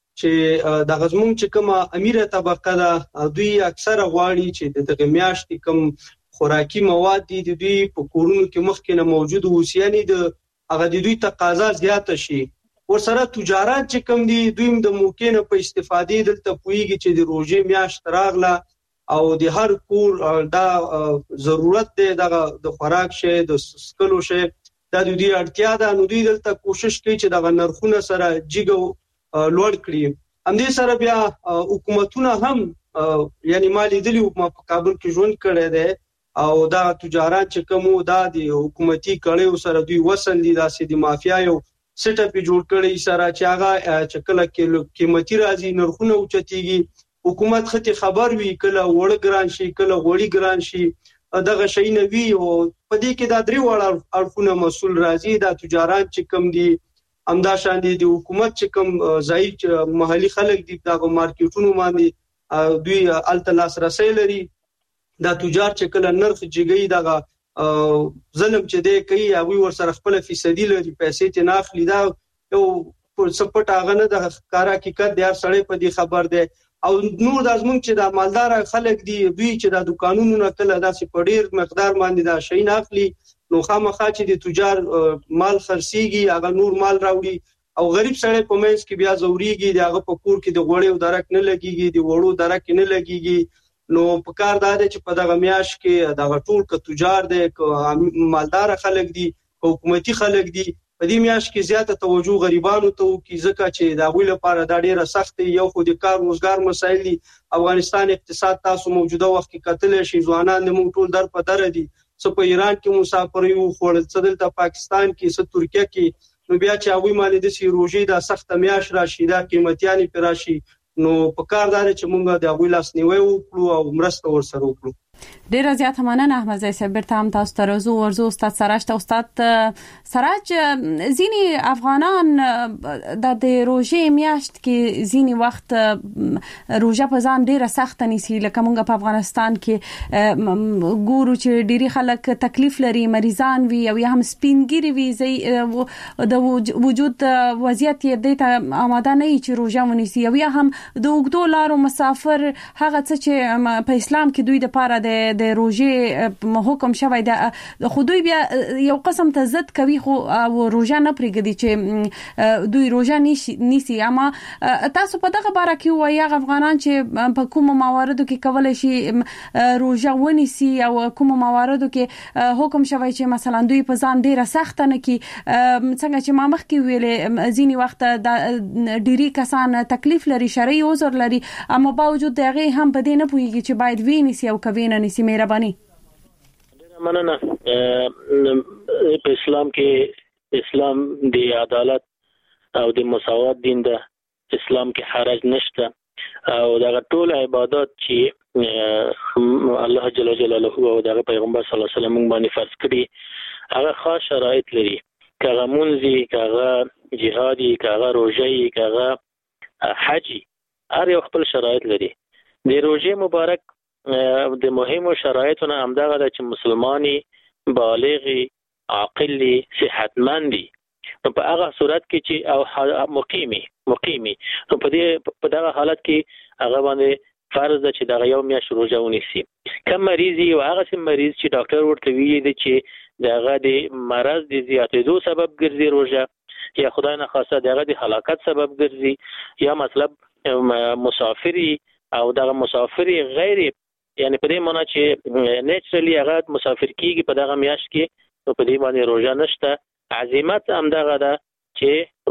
چې د غزمون چې کومه امیره طبقه ده دوی اکثره غواړي چې دغه میاشت کوم خوراکي مواد دي دوی په کورونو کې مخکې نه موجود اوسي یعنی د هغه دوی تقاضا زیاته شي ورسره تجارت چې کوم دي دوی د موقع نه په استفادې دلته پويږي چې د روزه میاشت راغله او د هر کور دا ضرورت دی د خوراک شي د سکلو شي دا د دوی اړتیا ده نو دوی دلته کوشش کوي چې د نرخونو سره جګو لوړ کړي هم دې سره بیا حکومتونه هم یعنی مالی دلی په کابل کې ژوند کړي دي او دا تجارت چې کومو دا د حکومتي کړيو سره دوی وصل دي داسې د مافیا یو سیټ اپ جوړ کړي سره چې هغه چکل کې قیمتي راځي نرخونه اوچتيږي حکومت خته خبر وی کله وړ ګران شي کله غوړي ګران شي دغه شي نه وی او په دې کې دا درې وړ اړخونه مسول راځي دا تجارت چې کوم دي امدا شان دي د حکومت چې کوم ځای محلي خلک دي دا مارکیټونو باندې دوی التلاس رسي لري دا تجار چې کله نرخ جګي دغه ظلم چې دی کوي هغه ور سره خپل فیصدي لري پیسې ته ناخلي دا یو سپټ هغه نه د کار حقیقت د هر سړی په دې خبر دی او نور د ازمن چې د مالدار خلک دي دوی چې د دکانونو نه کله داسې په ډیر مقدار باندې دا شي ناخلي نو خامخا چې د تجار مال خرسيږي هغه نور مال راوړي او غریب سړی په منځ کې بیا زوريږي دغه په کور کې د غوړې او درک نه لګيږي د وړو درک نه لګيږي نو په کار دا دی چې په دغه میاش کې دغه ټول ک تجار دي ک مالدار خلک دي حکومتي خلک دي په دې میاش کې زیاته توجه غریبانو ته کی ځکه چې دا غوی لپاره دا ډیره سخت یو خو د کار روزګار مسایل دي افغانستان اقتصاد تاسو موجوده وخت کې کتل شي ځوانان د موږ ټول در په در دي څه په ایران کې مسافر یو خو څه دلته پاکستان کې څه ترکیه کې نو بیا چې هغه مالې د سی روزي دا سخت میاش راشي دا قیمتيانې پر راشي نو په کار دا چې مونږ د هغوی لاس نیوي وکړو او مرسته ورسره وکړو ډیر زیات مننه احمد زئی صاحب. برتام تاسو ته ورزو استاد سراج ته. استاد سراج، ځینی افغانان د روزې میاشت کې ځینی وخت روزه په ځان ډیره سخت نیسي، لکه موږ په افغانستان کې ګورو چې ډیری خلک تکلیف لري، مریضان وي او یا هم سپینګری وي، د وجود وضعیت یې د آماده نه چې روزه ونیسي، او یا هم د اوږدو لارو مسافر هغه څه چې په اسلام کې دوی د پاره د روزې حکم شوی د خودوی بیا یو قسم ته ضد کوي، خو روزه نه پرېږدي چې دوی روزه نیسي. اما تاسو په دغه باره کې وایي افغانان چې په کوم مواردو کې کولای شي روزه ونیسي او کوم مواردو کې حکم شوی چې مثلا دوی په ځان ډیره سخت نه کی، څنګه چې ما مخکې ویلې ځینی وخت د ډیری کسان تکلیف لري، شرعي عذر لري، اما باوجود دغه هم په دې نه پوهیږي چې باید ویني او کوي نه نسی. مهرباني. مننه. په اسلام کې اسلام د عدالت او د مساوات دین ده. اسلام کې حرج نشته او دا ټول عبادت چې الله جل جلاله او د پیغمبر صلی الله علیه وسلم باندې فرض کړي هغه خاص شرایط لري. کغه منځي، کغه جهادي، کغه روزي، کغه حجي، هر یو خپل شرایط لري. د روزې مبارک د مهمو شرایطونه همدغه ده چې مسلمانی، بالغی، عاقلی، صحتمندی، نو په هغه صورت کې چې او مقیمی نو په دغه حالت کې هغه باندې فرض ده چې دغه یو میاشت روزه ونیسي. کم مریضي او هغه سم مریض چې ډاکټر ورته ویلي چې دغه د مرض د زیاتېدو سبب ګرځي روزه، یا خدای نه خاصه دغه د هلاکت سبب ګرځي، یا مطلب مسافری او دغه مسافری غیر، یعنی په دې معنی چې نیچرلی هغه مسافر کیږي په دغه میاشت کې، نو په دې باندې روزه نشته. عزیمت هم دغه ده چې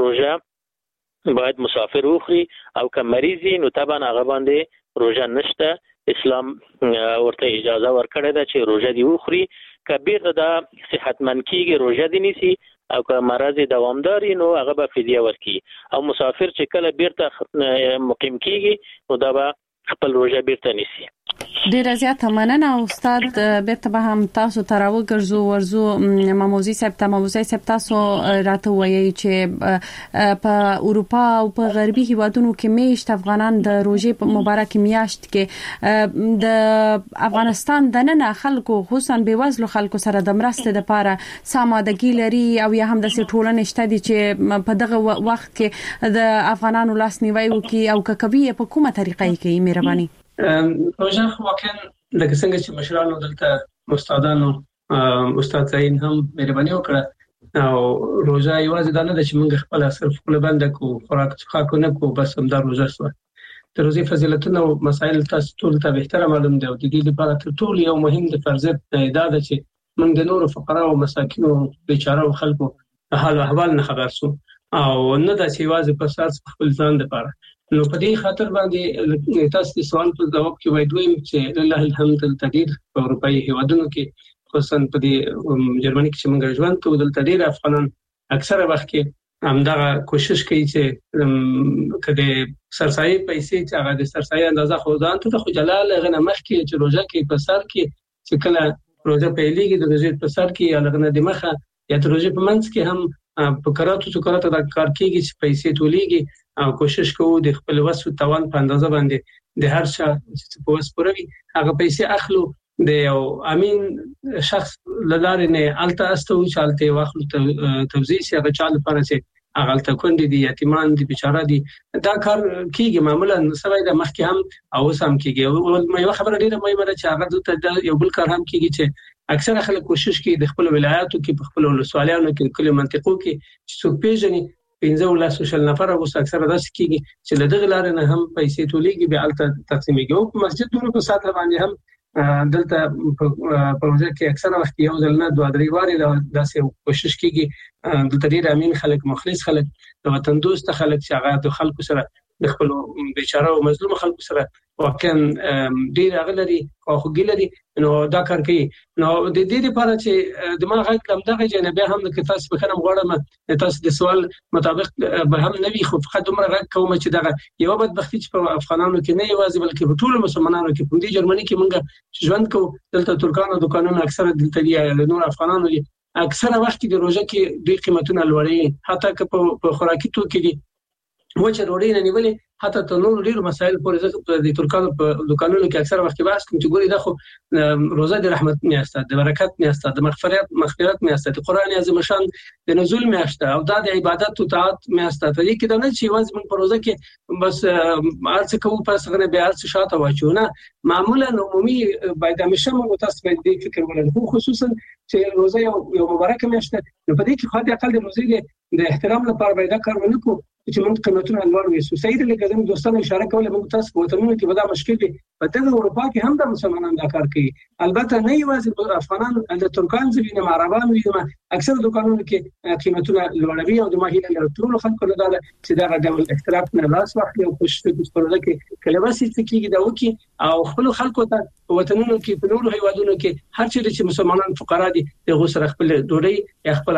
روزه باید مسافر وخوري، او که مریض نو طبعا هغه باندې روزه نشته. اسلام ورته اجازه ورکړې ده چې روزه دی وخوري، که بیرته دا صحتمند کیږي روزه دی نیسي، او که مرض دوامداري نو هغه به فدیه ورکړي. او مسافر چې کله بیرته مقیم کیږي نو دا به خپل روزه بیرته نیسي. ډیر زیات مننه استاد. بیرته به هم تاسو تراو ګرځو ماموزي صاحب تاسو راته وایي چې په اروپا او په غربي هیوادونو کې میشت افغانان د روزې په مبارک میاشت کې د افغانستان د نن خلکو خصوصا بېوزلو خلکو سره د مرستې لپاره سمادګي لري، او یا هم د ټولنې شته دي چې په دغه وخت کې د افغانانو لاس نیوي وکي، او کوي په کومه طریقه کې. مهرباني. روزه واقعا لکه څنګه چې مشرانو دلته استادانو استاد زین هم مهرباني وکړه، او روزه یوازې دا نه ده چې موږ خپل صرف خپل بنده کو خوراک څخه نه کو بس هم دا روزه شو. د روزې فضیلتونه او مسائل تاسو ټول ته به معلوم دي، او د دې لپاره تر ټولو یو مهم د فرضیت دا ده چې موږ د نورو فقراء او مساکین او بیچاره خلکو حال او احوال نه خبر سو، او نه د سیوازه په اساس خپل ځان لپاره. نو په دې خاطر باندې تاسو د سوال په جواب کې وایي دوی چې لله الحمد التدیر په اروپאי هیوادونو کې، خصوصا په دې جرمني کې چې موږ ژوند کوو، دلته ډېر افغانان اکثره وخت کې همدغه کوشش کوي چې کله سرسایي پیسې چې هغه د سرسایي اندازه خو ځان ته خو جلال غنه مخ کې چې روزه کې په سر کې چې کله روزه پیلېږي د روزې په سر کې الګنه د مخه یا د روزې په منځ کې هم په کراتو دا کار کېږي چې پیسې تولیږي، او کوشش کوو د خپل وسو توان په اندازه باندې د هر چا چې په وس پوروي هغه پیسې اخلو د یو امین شخص لاره نه الته استو چې الته واخلو توزیع سي هغه چا لپاره چې هغه الته کندې دي یتیمان دي بیچاره دي. دا کار کیږي معمولا سره د مخکې هم او سم کیږي. او مې خبره ډیره مهمه چې هغه دلته یو بل کار هم کیږي چې اکثره خلک کوشش کوي د خپل ولایاتو کې په خپل ولسوالیانو کې کله منطقو کې چې څوک پیژني 15 نفر اوس اکثره داسې کیږي چې له دغه لارې نه هم پیسې تولیږي به الته تقسیمېږي. او په مسجدونو په ساتره باندې هم دلته په ورځ کې اکثره وخت یو ځل نه دوه درې واره داسې کوشش کیږي دلته ډیر امین خلک، مخلص خلک، د وطن دوست خلک چې هغه د خلکو سره د خپل بیچاره او مظلوم خلکو سره واقعا ډیر غلري او خوګیلري نو دا کار کوي. نو د دې لپاره چې دماغ هم دغه جنبه هم د تاسو په خنم غواړم تاسو د سوال مطابق به هم نوي خو فقط عمر غږ کوم چې دغه یو بدبختی چې په افغانانو کې نه یوازې بلکې په ټول مسلمانانو کې په دې جرمني کې مونږ ژوند کوو. دلته ترکانو دکانونو اکثره دلته دی نور افغانانو دي اکثره وخت د روزه کې ډېر قیمتونه لوړي حتی که په خوراکي توکو کې وچه ډوډۍ نه نیولې حتی ته نور ډېر مسایل پورې د ترکانو په دکانونو کې اکثر وخت بحث کوم چې ګوري دا خو روزه د رحمت میاشت د برکت میاشت د مغفرت میاشت د قران عظیم شان د نزول میاشت او دا د عبادت او طاعت میاشت ته دي کې دا نه چې واز من په روزه کې بس ارڅ کوو پس غنه به ارڅ شاته واچونه معمولا عمومي باید همیشه مو تاسو باید دې فکر ولرئ خصوصا چې روزه یو مبارک میاشت نو په دې کې خو د اقل د روزه د احترام لپاره باید کار ونکړو چې موږ قیمتونه لوړ وي. سوسایټي لکه زموږ دوستانو اشاره کوله موږ تاسو په وطنونو کې ودا مشکل دي په دغه اروپا کې هم د مسلمانانو دا کار کوي. البته نه یوازې افغانان د ترکان ځینې عربان وي اکثر دکانونو کې قیمتونه لوړوي او د ماهیله له ټول خلکو له دا چې دا ډول اختلاف نه لاس واخلي او خوشته د پروژه کې کله واسي کېږي دا وکي او خپل خلکو ته وطنونو کې په نورو هیوادونو کې هر چیرې چې مسلمانان فقرا دي د غوسره خپل ډوډۍ خپل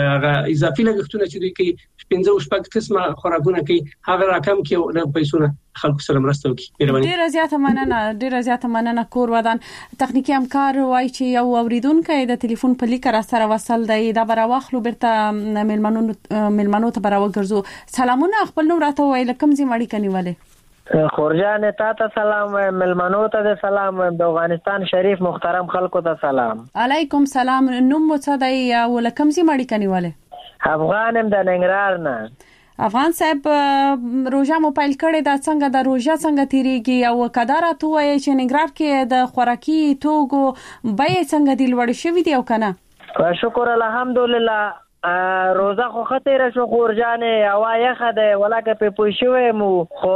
اضافي لګښتونه چې دوی کوي 15 قسمه خوراکونه کوي هغه رقم کې د پیسو خلکو سره مرسته وکړي. ډیر زیاته مننه کور ودان تخنیکی همکار وای چې یو اوریدونکو د ټلیفون په لیک را سره وصل دی دا براوخلو برته ملمنو ته براوګرځو. سلامونه خپل نوم راته وای لکم زی مړی کنيواله خورجان ته سلام ملمنو ته سلام د افغانستان شریف محترم خلکو ته سلام. علیکم سلام. نوم مو څه دی او لکم زی مړی کنيواله؟ افغانم د ننګرهار نه. افغان صاحب روزه مو پیل کړی دا څنګه د روزه څنګه تیریږي او کدارا تو وای چې ننګرهار کې د خوراکي توغو بیه څنګه دی لوړ شوی دی او کنه؟ شکر الحمدلله روزه خو خطر شو خورجانې هوا یخه ده ولکه په پوښوي مو خو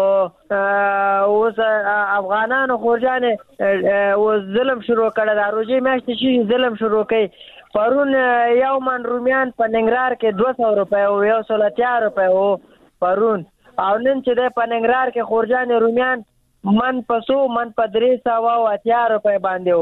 اوس افغانانو خورجانې و ظلم شروع کړه د روزي میاشتې شي ظلم شروع کړي. پرون یو من رومیان په ننګرهار کې 200 روپے او 130 روپے او پرون او نن چې د په ننګرهار کې خورجان رومیان من په 100 من په 300 او 80 روپے باندې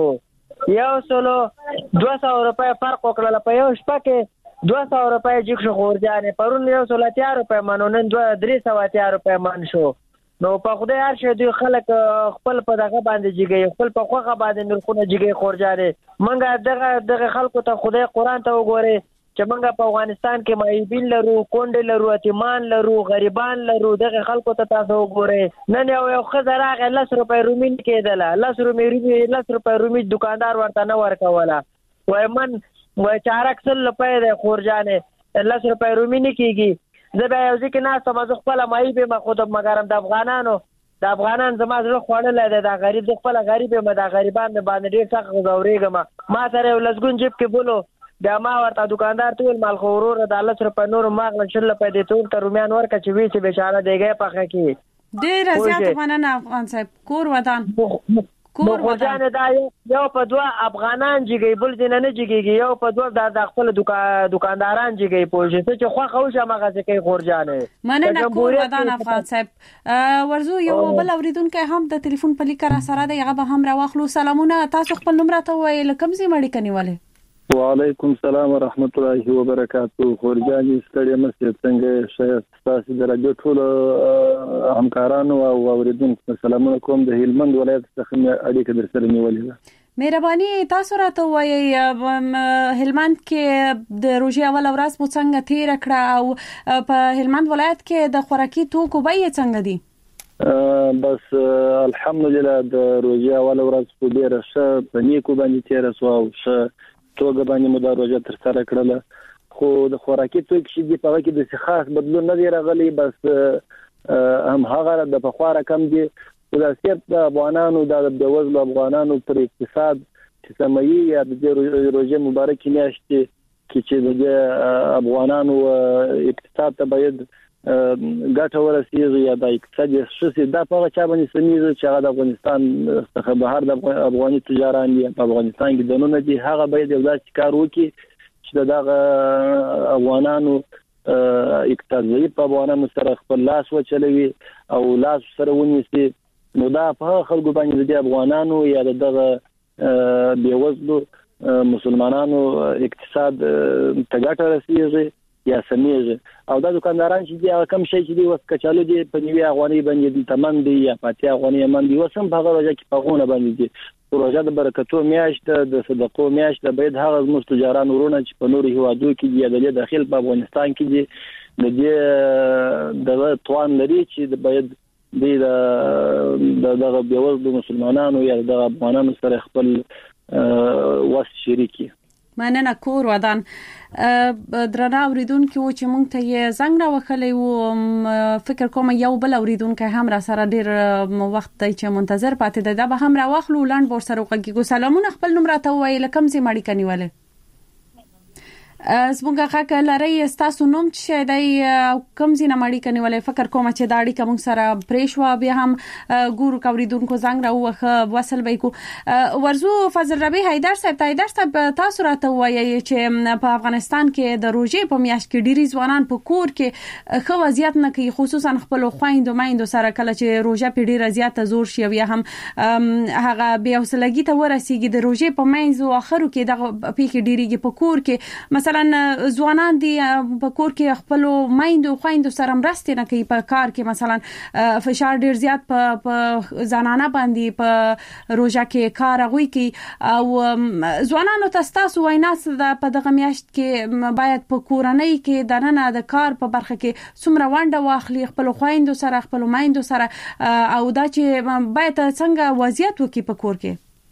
وو 200 روپے فرق وکړل په یو شپه کې 200 روپے جګ شو خورجان پرون 130 روپے منو نن 380 روپے من شو. نو په خدای هر شي دوی خلک خپل په دغه باندې جګي خپل په خوخه باندې نرخونه جګي خورجانې منګه دغه خلکو ته خدای قران ته وګوري چې منګه په افغانستان کې مایبین لرو کونډ لرو اتمان لرو غریبان لرو دغه خلکو ته تاسو وګوري نن یو خزر هغه 10 روپے رومین کېدله 10 روپے رومي دکاندار ورته نه ورکوله وای من وای 400 روپے د خورجانې 10 روپے رومي نه کیږي. زه به یو ځکه نه سم از خپل مای به خود مګرم د افغانان زما زړه خوړل دی د غریب د خپل غریب ما د غریبان باندې ډیر سخت غوړېګم ما سره لسګون جيب کې بولو دا ما ورته دکاندار ټول مال خورور د 10 روپے نور ماغل شل په دې ټول تر رومیان ورکه چې وی چې بیچاره دیګه پخه کی ډیر زیات مننه افغان صاحب کور ودان خورجان دا یو په دوا افغانان جګي بل دین نه جګي یو په دوا د خپل دکانداران جګي پوجي چې خو خوښه مغه چې کوي خورجان مننه کور ودان افغان صاحب ورزو یو بل اوریدونکو هم د ټلیفون په لیک را سره دی هغه به هم راوخلو. سلامونه تاسو خپل نوم راته وای لکم زی مړی کنيواله؟ وعلیکم السلام ورحمت الله وبرکاتہ. خورجان ستړي مسجد څنګه شې تاسو د راډیو ټول همکارانو او اوریدونکو سلامونه کوم د هلمند ولایت څخه اړیکه در سره نیولې. مهرباني تاسو راته وایي هلمند کې د روزي اول ورځ مو څنګه تیر کړه او په هلمند ولایت کې د خوراکي توکو بیه څنګه دي؟ بس الحمدلله د روزي اول ورځ په ډیره ښه په نیکو باندې تیر شو او ښه توګه باندې مو دا روزه تر سره کړله خو د خوراکي توکو چې دی په کې د خاص بدلون نه دی راغلی بس هم هغه د بخواره کم دي د سیاست د افغانانو د وزل افغانانو پر اقتصاد چې سمایي یا د روزه مبارک میاشتې چې د افغانانو اقتصاد ته باید ګټه ورسیږي یا د اقتصاد شسي د په چا باندې سمېږي چې هغه د افغانستان څخه بهر د افغاني تجاران دي په افغانستان کې دنونه دي هغه باید یو ځای کار وکړي چې د افغانانو اقتصادي په افغانانو سره خپل لاس وچلوي او لاس سره ونیسي نو دا په خلکو باندې د افغانانو یا دغه بیوزلو مسلمانانو اقتصاد ته ګټه رسیږي یا سمېږي او دا دکانداران چې دی کم شي چې دی وس کچالو دی په نیوي افغاني باندې تمام دی یا پاتې افغاني باندې وسم په هغه کې په غونه باندې دی پروژه د برکتو میاشت د صدقو میاشت د بيد هغه مستجاران ورونه چې په نورو هیوادو کې دی د داخل په افغانستان کې دی د دې د توان لري چې د بيد د بیوزلو مسلمانانو یا د افغانانو سره خپل وس شریکي مننه کور ودان درنه اوریدونکو چې مونږ ته یې زنګ راوخلې وو فکر کوم یو بل اوریدونکو هم را سره ډیر وخت دی چې منتظر پاتې دی دا به هم راوخلو لاند بور سره وکړو سلامونه خپل نوم راته وایي لکم سي ماړی کنيواله زموږه خاک لري تاسو نوم چې دی کوم زینه ماړی کنيواله فکر کوم چې داړي کوم سره پریشوا بیا هم ګورو کوریدونکو زنګ راوخه وصل به کو ورزو فضل ربی حیدر صاحب تاسو راته وایي چې په افغانستان کې د روزي په میاشت کې ډیری ځوانان په کور کې خو وضعیت نه کوي خصوصا خپل خويندو مایندو سره کله چې روزه په ډیره زیاته زور شي بیا هم هغه بیا وسلګي ته ورسیږي د روزي په مینځو اخرو کې د پیکي ډیریږي په کور کې مثلا ځوانان دي په کور کې خپل مایندو خويندو سره مرسته نه کوي په کار کې مثلا فشار ډیر زیات په زنانه باندې په روزه کې کار غوي کوي او ځوانانو تاسو ویناس په دغه میاشت کې باید په کورنۍ کې دننه د کار په برخه کې څومره ونده واخلي خپل خويندو سره خپل مایندو سره او دا چې باید څنګه وضعیت وکي په کور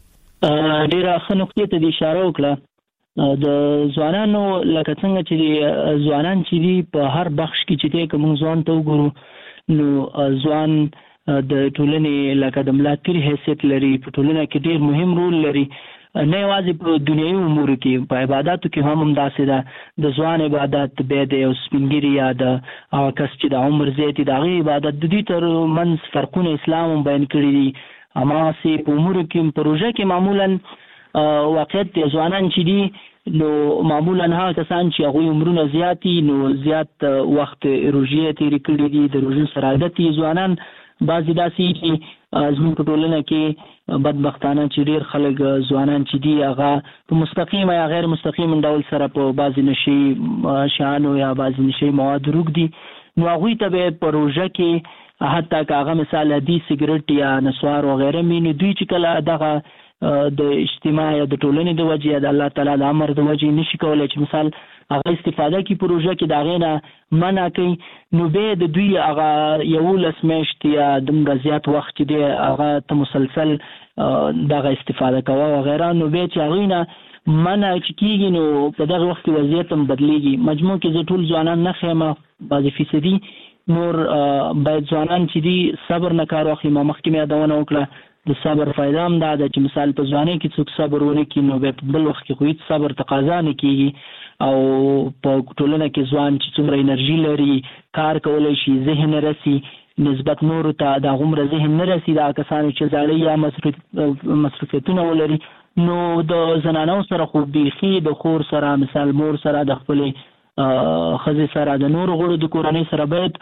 کې ډیره ښه نقطه ته اشاره وکړه د ځوانانو لکه څنګه چې ځوانان چې دی په هر بخش کې چې کوم ځوان ته وګورو نو ځوان د ټولنې لکه د ملاتړ حیثیت لري په ټولنه کې ډیر مهم رول لري نه یوازې په دنیوي امور کې په عبادتو کې هم داسې ده د ځوان عبادت به د سپینګری یا د کس چې د عمر زیاتې د عبادت د دې تر منځ فرقونه اسلام بیان کړی دي اما سي په امور کې پروژه کې معمولا واقعیت ځوانان چې دي نو معمولا هغه کسان چې هغه عمرونه زیاتی نو زیات وخت روزي تیرې کړی دي د روزي سره عادت ځوانان بعضی داسې چې زموږ په ټولنه کې بدبختانه چې ډیر خلک ځوانان چې دي هغه په مستقیم یا غیر مستقیم ډول سره په بعضی نشي شانو یا بعضی نشي مواد روک دي نو هغه ته به پروژه کې حتی کاغه مثال دي سیګریټ یا نسوار او غیره مين دوی چې کله دغه د اجتماع یا د ټولنې د وجې د الله تعالی د امر د وجې نشي کولای چې مثال هغه استفاده کی پروژه کې دا غینه منع کوي نو به د دوی هغه یو لسمشت یا د زیات وخت دی هغه ته مسلسل دغه استفاده کوي او غیره نو به چې غینه منع کیږي نو په دغه وخت وضعیت هم بدلیږي مجموع کې ټول ځوانان نه خېمه بعضی فیصدي نور باید ځوانان چې دي صبر نه کار واخلي مخکې یادونه وکړه د صبر فائدہ هم دا چې مثال په ځواني کې څوک صبر ونه کوي نو په بل وخت کې خو صبر تقاضا نه کیږي او په ټولنه کې ځوان چې څومره انرژي لري کار کولای شي ذهن راسي نسبت نور ته د عمر ذهن نه راسي دا کسان چې زړی یا مصرفیتونه ولري نو د زنانو سره خو بيخي د خور سره مثال مور سره د خپل خزي سره د نور غړو د کورنۍ سره باید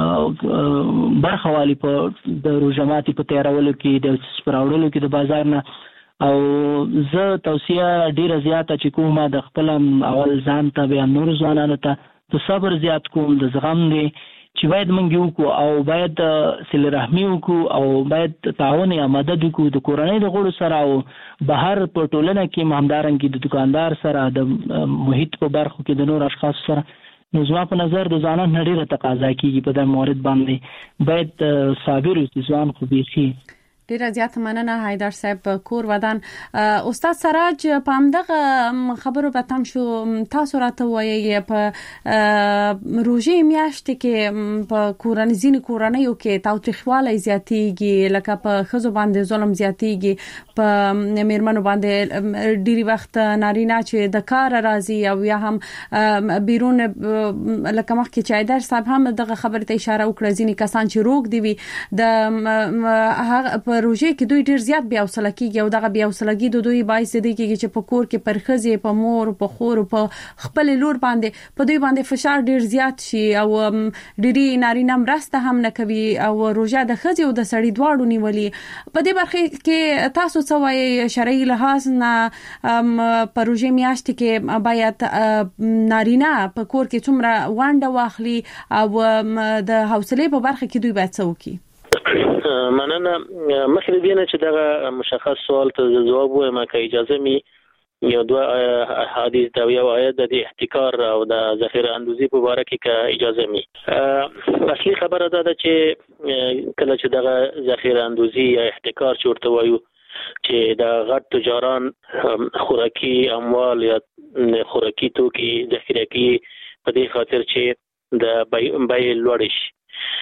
برخه والی په د روزماتي په تیارولو کې د سپراوړلو کې د بازار نه او زه توصيه ډیره زیاته چې کومه د خپل اول ځان ته بیا نور ځوانانو ته د صبر زیات کوم د زغم دی چې باید موږ یو کو او باید صله رحمی وکړو او باید تعاون یا مدد وکړو د کورنۍ د غړو سره او بهر په ټولنه کې مهمدارن کې د دکاندار سره د محیط په برخو کې د نور اشخاص سره نو زما په نظر د ځوانانو نړۍ تقاضا کوي په د مورد باندې باید صابر اوسئ ځوان خو بيخي ډیر زیات مننه حیدر صاحب کور ودان استاد سراج په همدغه خبرو به تم شو تاسو راته وایي په روزي میاشت کې په کورنۍ کې تاوتریخواله زیاتېږي لکه په خزو باندې ظلم زیاتېږي په میرمنو باندې ډیری وخت نارینه چې د کار راځي او یا هم بیرون لکه مخکې چې حیدر صاحب هم دغه خبره ته اشاره وکړه ځینې کسان چې روغ دي د هغه په روزه کې دوی ډیر زیات بیا وسله کیږي او دغه بیا وسلګي د دوی باعث دی چې په کور کې پرخزي په مور په خور په خپل لور باندې په دوی باندې فشار ډیر زیات شي او ډيري نارینه مرسته هم نه کوي او روزه د خزي او د سړي دواړو نیولي. په دې برخه کې تاسو څه وایي شرعي لحاظ نه په روزه میاشت کې باید نارینه په کور کې څومره وانډه واخلي او د حوصله په برخه کې دوی باید څه وکړي؟ مننه. مخکې دینه چې دا مشخص سوال ته جواب وایم که اجازه می یو دوه حدیث دا یو آیت د احتکار او د ذخیره اندوزی په اړه کې که اجازه می. اصلي خبره ده چې کله چې د ذخیره اندوزی یا احتکار چورته وایو چې د غټ تجاران خوراکي اموال یا خوراکي توکي ذخیره کوي په دې خاطر چې د بیې لوړ شي.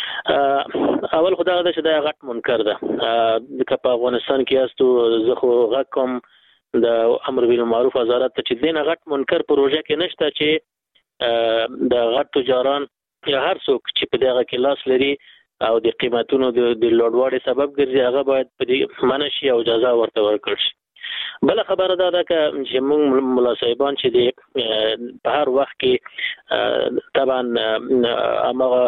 اول خدای دا چې دا غټ منکر ده. د په افغانستان کې استو زه خو غږ کوم د امر بالمعروف وزارت ته چې دینه غټ منکر پروژه کې نشته چې د غټ تجاران یا هر څوک چې په دغه کې لاس لري او د قیمتونو د لوړوالي سبب ګرځي هغه باید په دې منشي او جزا ورته ورکړي شي. بل خبره ده چې موږ ملا صاحبان چې په هر وخت کې طبعا امغه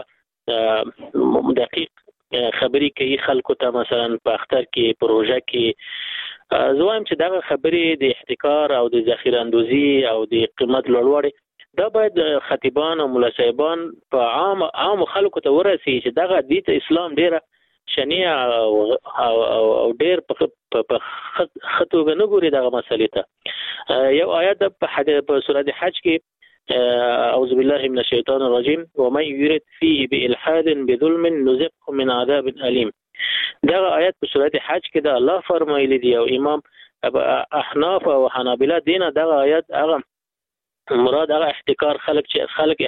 دقیق خبري کوي خلکو ته مثلا په اختر کې پروژه کې زوایم چې دا خبري د احتکار او د ذخیره اندوزی او د قیمت لوړوالي دا باید خطیبان او ملا صاحبان په عام خلکو ته ورسي چې دا د اسلام ډیره شنیه او ډیر په خطو نه ګوري دغه مسلې ته. یو آیت په سورۃ حج کې اعوذ بالله من الشیطان الرجیم ومن يرد فيه بالحاد بظلم نذقه من عذاب الیم. دا آیت په سورۃ حج کې دا الله فرمایلی دی او امام احناف او حنابلہ دینه دا آیت هغه مراد هغه احتکار خلق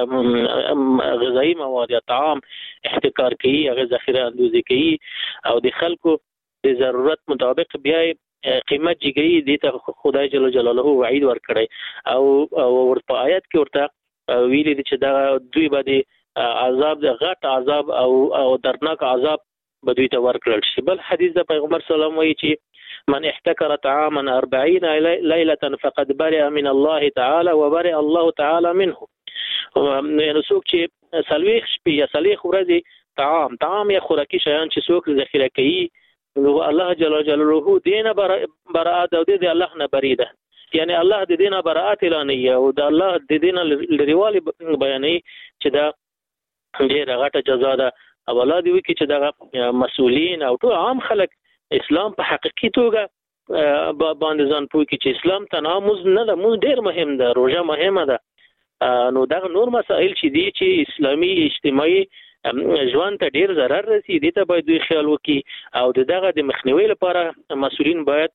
غذایی مواد یا طعام احتکار کوي هغه ذخیره اندوزی کوي او د خلکو د ضرورت مطابق بیا قیمت جګی دي ته خدای جل جلاله وعید ورکړي او ورته آیت کې ورته ویلي دي چې دا دوی باندې عذاب د غټ عذاب او درناک عذاب به دوی ته ورکړل شي. بل حدیث د پیغمبر صلی الله علیه وسلم وایي چې من احتکر طعاما 40 ليله فقد برئ من الله تعالی وبرئ الله تعالی منه. نو څوک چې سلويخ شپې یا سلويخ ورځې طعام یا خوراکي شیان چې څوک ذخیره کوي نو الله جل جلاله دینه براءت او د الله نه بری ده. یعنی الله د دینه براءت اعلانوي او د الله د دینه لريوالي بیانوي چې دا ډیره غټه جزا ده. اولاد وی کې چې دا مسؤلین او ټول عام خلک اسلام په حقيقي توګه باندې ځان پوي کې چې اسلام تناموز نه ده، موږ ډیر مهم ده، روزه مهمه ده. نو دا نور مسائل چې دي چې اسلامي اجتماعي ژوند ته ډیر ضرر رسي دي ته باید دوی خیال وکړي او دغه د مخنیوي لپاره مسؤلین باید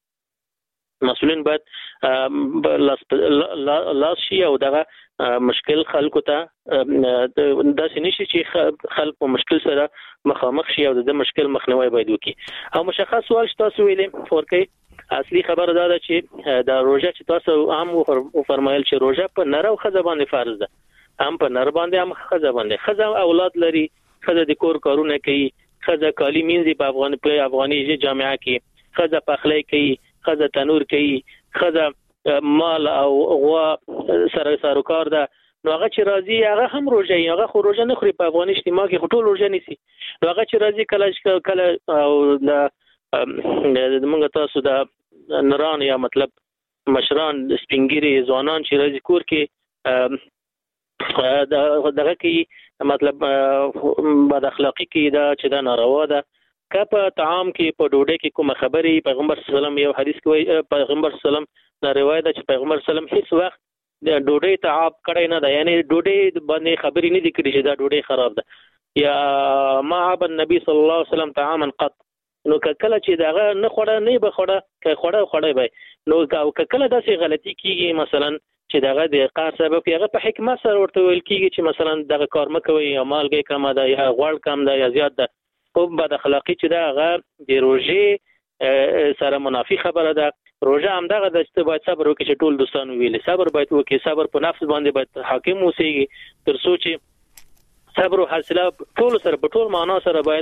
لاس شي او دغه مشکل خلکو ته داسې نشي چې خلک په مشکل سره مخامخ شي او د مشکل مخنیوي باید وکړي. او مشخص سوال چې تاسو ویلې فورکې اصلي خبره ده چې د روزه چې تاسو عام فرمایل چې روزه په نر او خزه باندې فرض ده، هم په نر باندې هم خزه باندې. خزه اولاد لري، خزه د کور کارونه کوي، خزه کالی مینځي په افغاني جامعه کې، خزه پخلی کوي، خزه تنور کوي، خزه مال او غوا سره سروکار ده. نو هغه چې راځي هغه هم روزه یې، هغه خو روزه نه خوري په افغاني اجتماع کې ټول روزه نیسي. نو هغه چې راځي کله او د موږ تاسو د نران یا مطلب مشران سپینګری ځوانان چې راځي کور کې دغه کې مطلب بد اخلاقی کې دا چې دا ناروا ده. که په طعام کې په ډوډۍ کې کوم خبري پیغمبر صلی الله علیه وسلم یو حدیث کوي، پیغمبر صلی الله علیه وسلم دا روایت ده چې پیغمبر صلی الله علیه وسلم هیڅ وخت د ډوډۍ تعاب کړی نه ده، یعنی ډوډۍ باندې خبري نه دي کړې چې دا ډوډۍ خراب ده یا ما عب النبي صلی الله علیه وسلم طعاما قط. نو کله چې داغه نه خوړه نه به خوړه که خوړه به نو کله داسې غلطي کیږي مثلا چې دغه د قار سبب هغه په حکمت سره ورته ویل کیږي چې مثلا دغه کار مکوي یا مالګه کم ده یا غوړ کم ده یا زیات ده، خو بد اخلاقی چې دغه د روزه سره منافي خبره ده. روزه هم دغه د استباید صبر وکړي چې ټول دوستان ویلي صبر باید وکړي، صبر په نفس باندې باید حاکم اوسېږي تر څو چې صبر او حوصله ټول سره په ټول معنا سره باید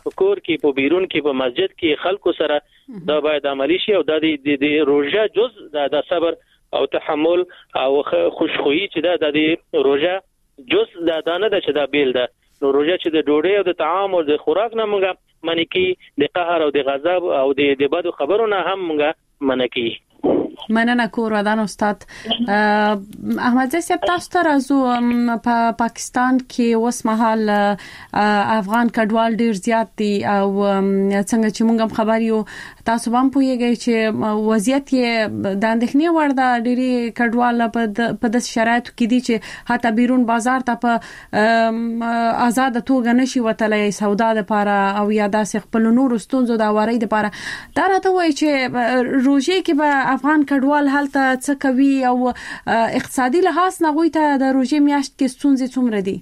په کور کې په بیرون کې په مسجد کې خلکو سره دا باید عملی شي او د روزه جز د صبر او تحمل او خوشخویی چې د روزه جز د دانه د چې دا بیل ده نو روزه چې د ډوډۍ او د طعام او د خوراک نه مونږه منکی د قهر او د غضب او د بدو خبرونه هم مونږه منکی. مننه کور ودان استاد احمد زی صاحب تاسو ته راځو په پاکستان کې اوس مهال افغان کډوال ډیر زیات دي او څنګه چې موږ هم خبر یو تاسو هم پوهیږئ چې وضعیت یې د اندېښنې وړ ده ډېری کډوال په داس شرایطو کې دي چې حتی بیرون بازار ته په آزاد توګه نشي وتلای سودا لپاره او یا داسې خپل نور ستونزو د واري لپاره دا راته وایي چې روزي کې به افغان کډوال هلته څه کوي او اقتصادي لحاظ نه غوي ته د روزي میاشت کې ستونزې څومره دي؟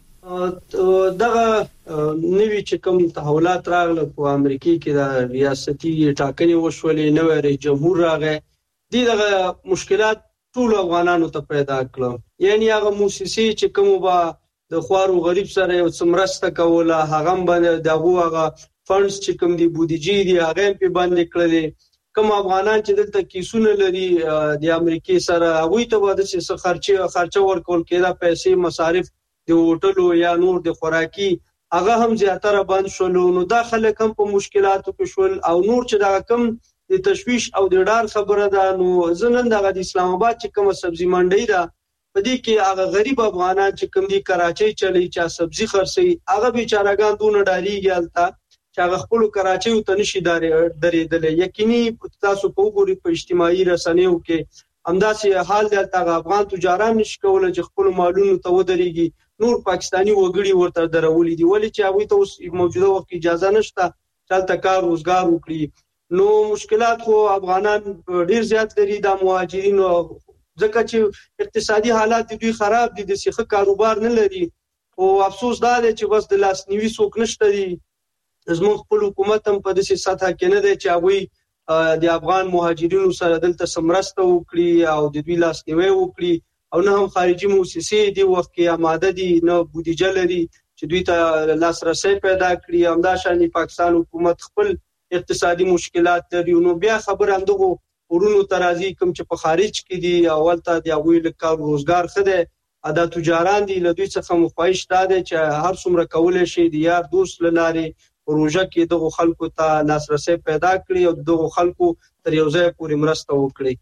دغه نوی چې کوم تحولات راغله په امریکا کې د ریاستي ټاکنې وشولې نوې رئیس جمهور راغی دغه مشکلات ټول افغانانو ته پیدا کړل یعنی هغه موسسې چې کوم با د خوارو غریب سره یو څمرسته کوله هغه باندې دغه فندز چې کوم دی بودیجې دی هغه په باندې کړل کوم افغانان چې دلته کیسونه لري د امریکای سره هغه ته واده چې خرچه ورکول کېده پیسې مصارف د هوټلو یا نور د خوراکي هغه هم زیاتره بند شول نو داخله کم په مشکلاتو کې شول او نور چې دا کم د تشویش او د ډار خبره ده نو زنن د اسلام آباد چې کوم سبزی منډي ده په دې کې هغه غریب افغانان چې کوم دي کراچۍ چلی چې سبزی خرڅي هغه بیچارهګان دونه ډاریږي الته چې هغه خپل کراچۍ ته نشي درېدل یقیني تاسو په وګورئ په اجتماعي رسنیو کې همداسې حال دلته افغان تجاران نشي کولای چې خپل مالونو ته ودرېږي نور پاکستانی وګړي ورته درولې دي ولې چې هغه ته اوس موجوده وخت اجازه نشته چې کار روزګار وکړي نو مشکلات خو افغانان ډیر زیات لري د مهاجرین ځکه چې اقتصادي حالات دوی خراب دي د سیخه کاروبار نه لري او افسوس دا دی چې بس د لاسنیوي څوک نشته دي زموږ خپل حکومت هم په داسې سطح کې نه دی چې هغه د افغان مهاجرینو سره دلته سمرسته وکړي او د دوی لاسنیوي وکړي او نه هم خارجي موسسې دی وخت کې آماده دي نه بودیجه لري چې دوی ته لاسرسي پیدا کړي همدا شان پاکستان حکومت خپل اقتصادي مشکلات لري نو بیا خبر اندغه ورونو ترازی کوم چې په خارج کې دي اول ته د هغوی لکه روزګار خده ادا تجاران دي له دوی څخه مخایش داده چې هر څومره کولای شي د یار دوست لاري پروژه کې دغه خلکو ته لاسرسي پیدا کړي او دغه خلکو تر یو ځای پورې مرسته وکړي.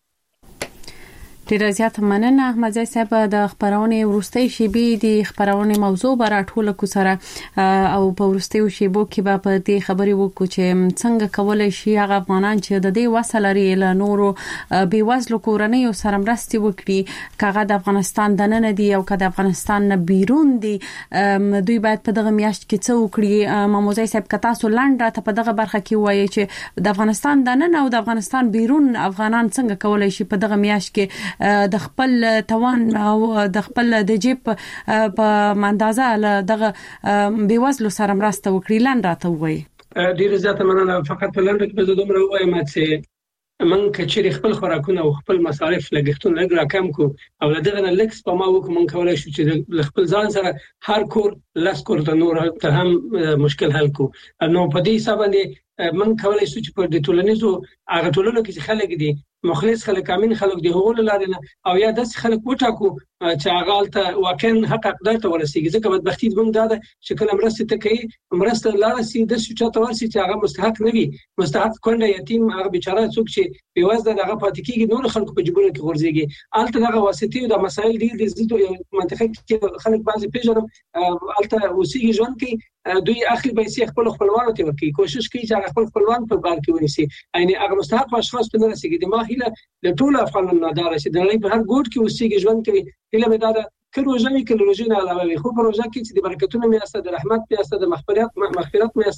ډیر زیات مننه احمد زی صاحب د خبرونه ورستۍ شیبې د خبرونه موضوع براټوله کو سره او په ورستۍ شیبو کې به په دې خبرې وکړو چې څنګه کولای شي هغه افغانان چې د دې وسلري له نورو بیوزلو کورنۍ سره مرستې وکړي کاغه د افغانستان د نن دي او کله د افغانستان نه بیرون دي دوی باید په دغه میاشت کې څه وکړي ماموزي صاحب کتا سو لنډه ته په دغه برخه کې وایي چې د افغانستان د نن او د افغانستان بیرون افغانان څنګه کولای شي په دغه میاشت کې د خپل توان او د خپل د جیب په اندازه دغه بیوزلو سره مرسته وکړي لاندې وایي. ډیر زیات مننه فقط په لاندې کې زه دومره وایم چې من کچېر خپل خوراکونه او خپل مصارف لګښتونه لږ راکم کو او دغه لکس په ما وکم من کولای شو چې خپل ځان سره هر کور لاس کور ته نور ته هم مشکل حل کو نو په دې حساب باندې من کولای شو چې په د ټولنیزو هغه ټولنو کې خلک دي مخلص خلک کامل خلک دی هغه لارنه او یا داس خلک وټاکو چې هغه ته واقعا حق اقدار ته ورسیږي ځکه بدبختی زموږ دا چې کله مرسته ته کوي مرسته لارسي د شوچا ته ورسي چې هغه مستحق نه وي مستحق کونډه یتیم هغه بیچاره څوک چې پیوازده دغه پاتې کیږي نور خلکو په جبونه کې غورځيږي الته دغه واسطي او د مسایل ډیر د زیاتو منطقه کې خلک بعضی پیژنم الته وسیږي ژوند کې دوی اخلي پیسې خپل خپلوانو ته ورکړي کوشش کوي چې خپل خپلوان په بار کې ونیسي یعنی هغه مستحق اشخاص په نرسيږي د ماهله د ټول افغانانو نادار شي د نړۍ په هر ګوټ کې وسیږي ژوند کوي هله مې دا کروژه کې لوژینه علاوه خو پروژه کې چې د برکتونو میاسته د رحمت میاسته د مغفرت میاسته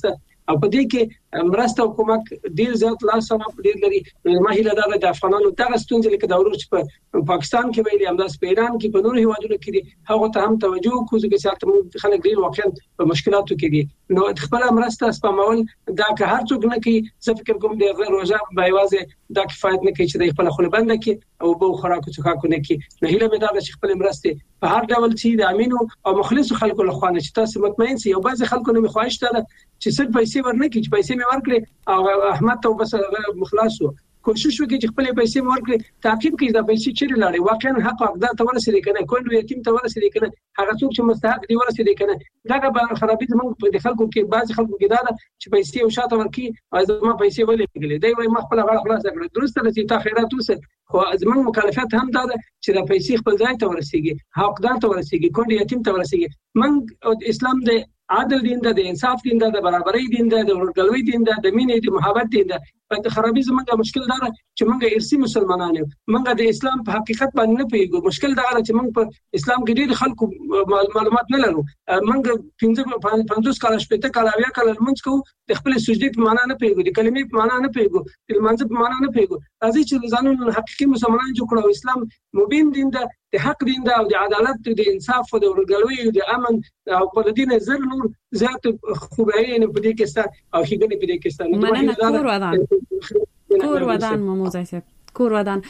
او په دې کې مرسته او کومک ډیر زیات لاس او ډیر لري. ما هیله ده د افغانانو دغه ستونزې لکه د ورور په پاکستان کې ویلي همداس په ایران کې په نورو هیوادونو کې دي هغه ته هم توجه وکړو چې څنګه خلک ډیر واقعا په مشکلاتو کې دي. نو خپل مرسته سپمول دا که هر څوک نه کوي زه فکر کوم د روزه به یوازې دا کفایت نه کوي چې د خپل خپل بند کې او به خوراکو څخه نه کوي. نه هیله مې دا چې خپل مرسته په هر ډول چې د امینو او مخلص خلکو له خوا نه چې تاسو مطمئن سئ. او بعض خلکو نه مخواهش ده چې صرف پیسې ورنه کې چې پیسې مې ورکړي او احمد ته بس مخلصو کوشش وکړي چې خپل پیسې ورکړي تعقیب کړي دا پیسې چیرې لاړې واقعا حق اقدار ته ورسېږي کنه کوم یتیم ته ورسېږي کنه هغه څوک چې مستحق دی ورسېږي کنه دا خرابې زموږ په خلکو کې بعض خلکو کې دا چې پیسې او شاته ورکړي او زما پیسې ولې کېږي دی وايي ما خپل غاړه خلاص کړې درسته چې تا خیرات وسه خو زموږ مکلفیت هم دا چې دا پیسې خپل ځای ته ورسېږي حقدار ته ورسېږي کوم یتیم ته ورسېږي. من اسلام د عادل دین ده، د انصاف دین ده، د برابرۍ دین ده، د ورګلوي دین ده، د مینې د محبت دین ده. په خرابې زمونږه مشکل دا چې مونږه ارسي مسلمانان یو مونږه د اسلام په حقیقت باندې نه پیږو. مشکل دا چې مونږ په اسلام کې ډېر خلکو معلومات نه لرو. مونږ 50 کال شپته کال اویا کال مونږ کو د خپل سجدي په معنا نه پیږو، د کلمې په معنا نه پیږو، د منځ په معنا نه پیږو. راځي چې ځانونه حقيقي مسلمانان جوړ کړو. اسلام مبین دین ده، د حق دین ده او د عدالت، د انصاف او د ورګلوي او د امن او په دین زر نور زیات خوبایي نه پدې کې ست او هیګنې پدې کې ست. کور ودان موزای صاحب کور ودان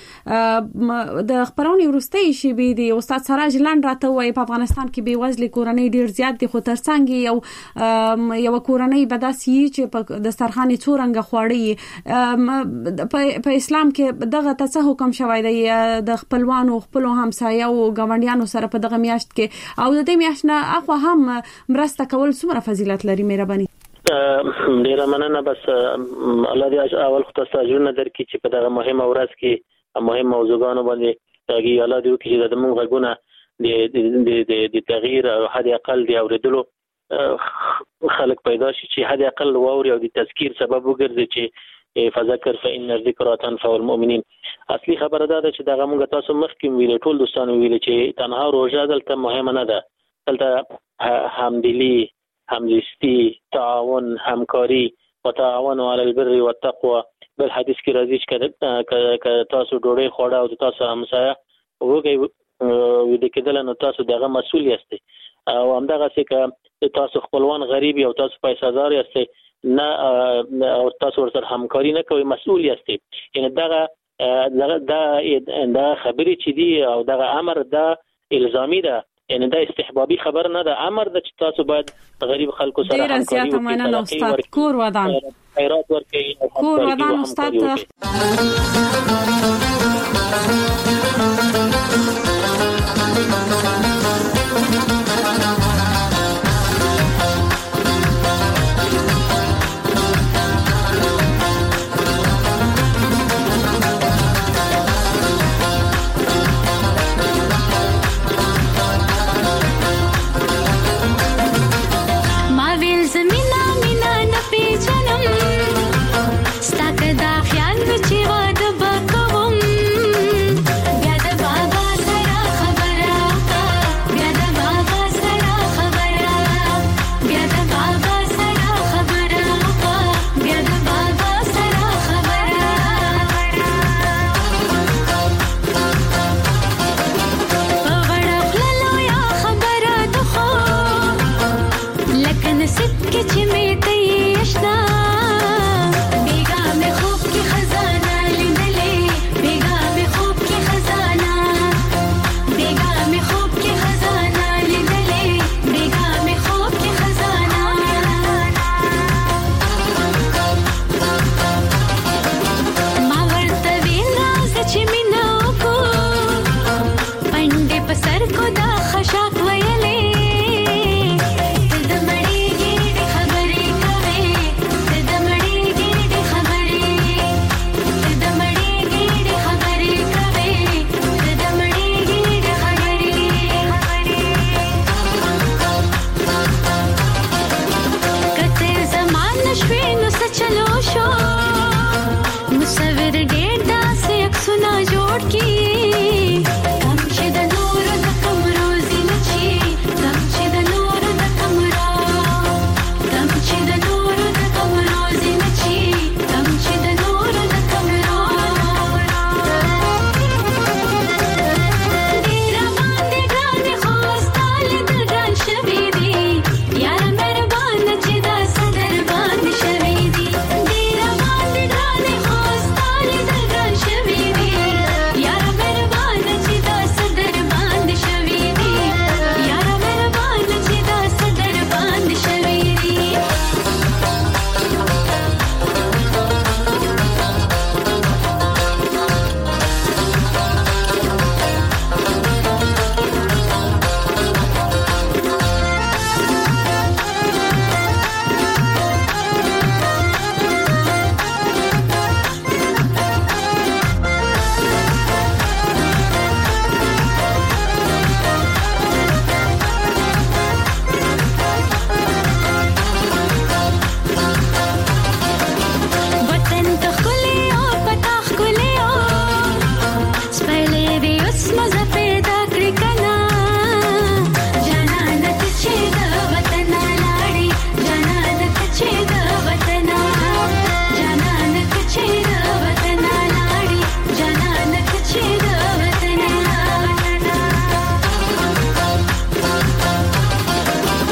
د خبرونې ورستۍ شی بي دي استاد سراج لاند راته وای په افغانستان کې به وزلي کورنۍ ډیر زیات دي خو ترڅنګ یو کورنۍ بداسي چې په دسترخوان څورنګ خوړی په اسلام کې دغه ته حکم شوی دی د خپلوانو خپل همسایه او ګاونډیانو سره په دغه میاشت کې او د دې میاشت نه اخو هم مرسته کول څومره فضیلت لري. مهرباني ډیره مننه. بس الله دې اول خو تاسو اجرونه درکړي چې په دغه مهمه ورځ کې مهم موضوعګانو باندې تاګي الله دې وکړي چې د موږ غږونه د تغییر او حد اقل دی اوریدلو خلک پیدا شي چې حد اقل ووري او د تذکیر سبب وګرځي چې فذكر فإن الذكرى تنفع المؤمنين. اصلي خبره ده چې دغه موږ تاسو مخکې ویل ټول دوستانو ویل چې تنها روزه دلته مهمه نه ده، دلته همدلی، همزیستی، تعاون، همکاری و تعاون علی البر والتقوى. بل حدیث کې راځي چې تاسو ډوډۍ خوړه او تاسو همسایه وګي د کېدل نو تاسو دغه مسؤل یاست او همدغه چې تاسو خپلوان غریب او تاسو پیسادار یاست نه او تاسو ورسره همکاری نه کوي مسؤل یاست. یعنی دغه خبرې چې دی او دغه امر دا الزامي ده، یعنی دا استحبابي خبر نه ده، امر د چې تاسو باید غریب خلکو سره همکاري وکړئ. کور ودان خیرات ورکړئ. کور ودان استاد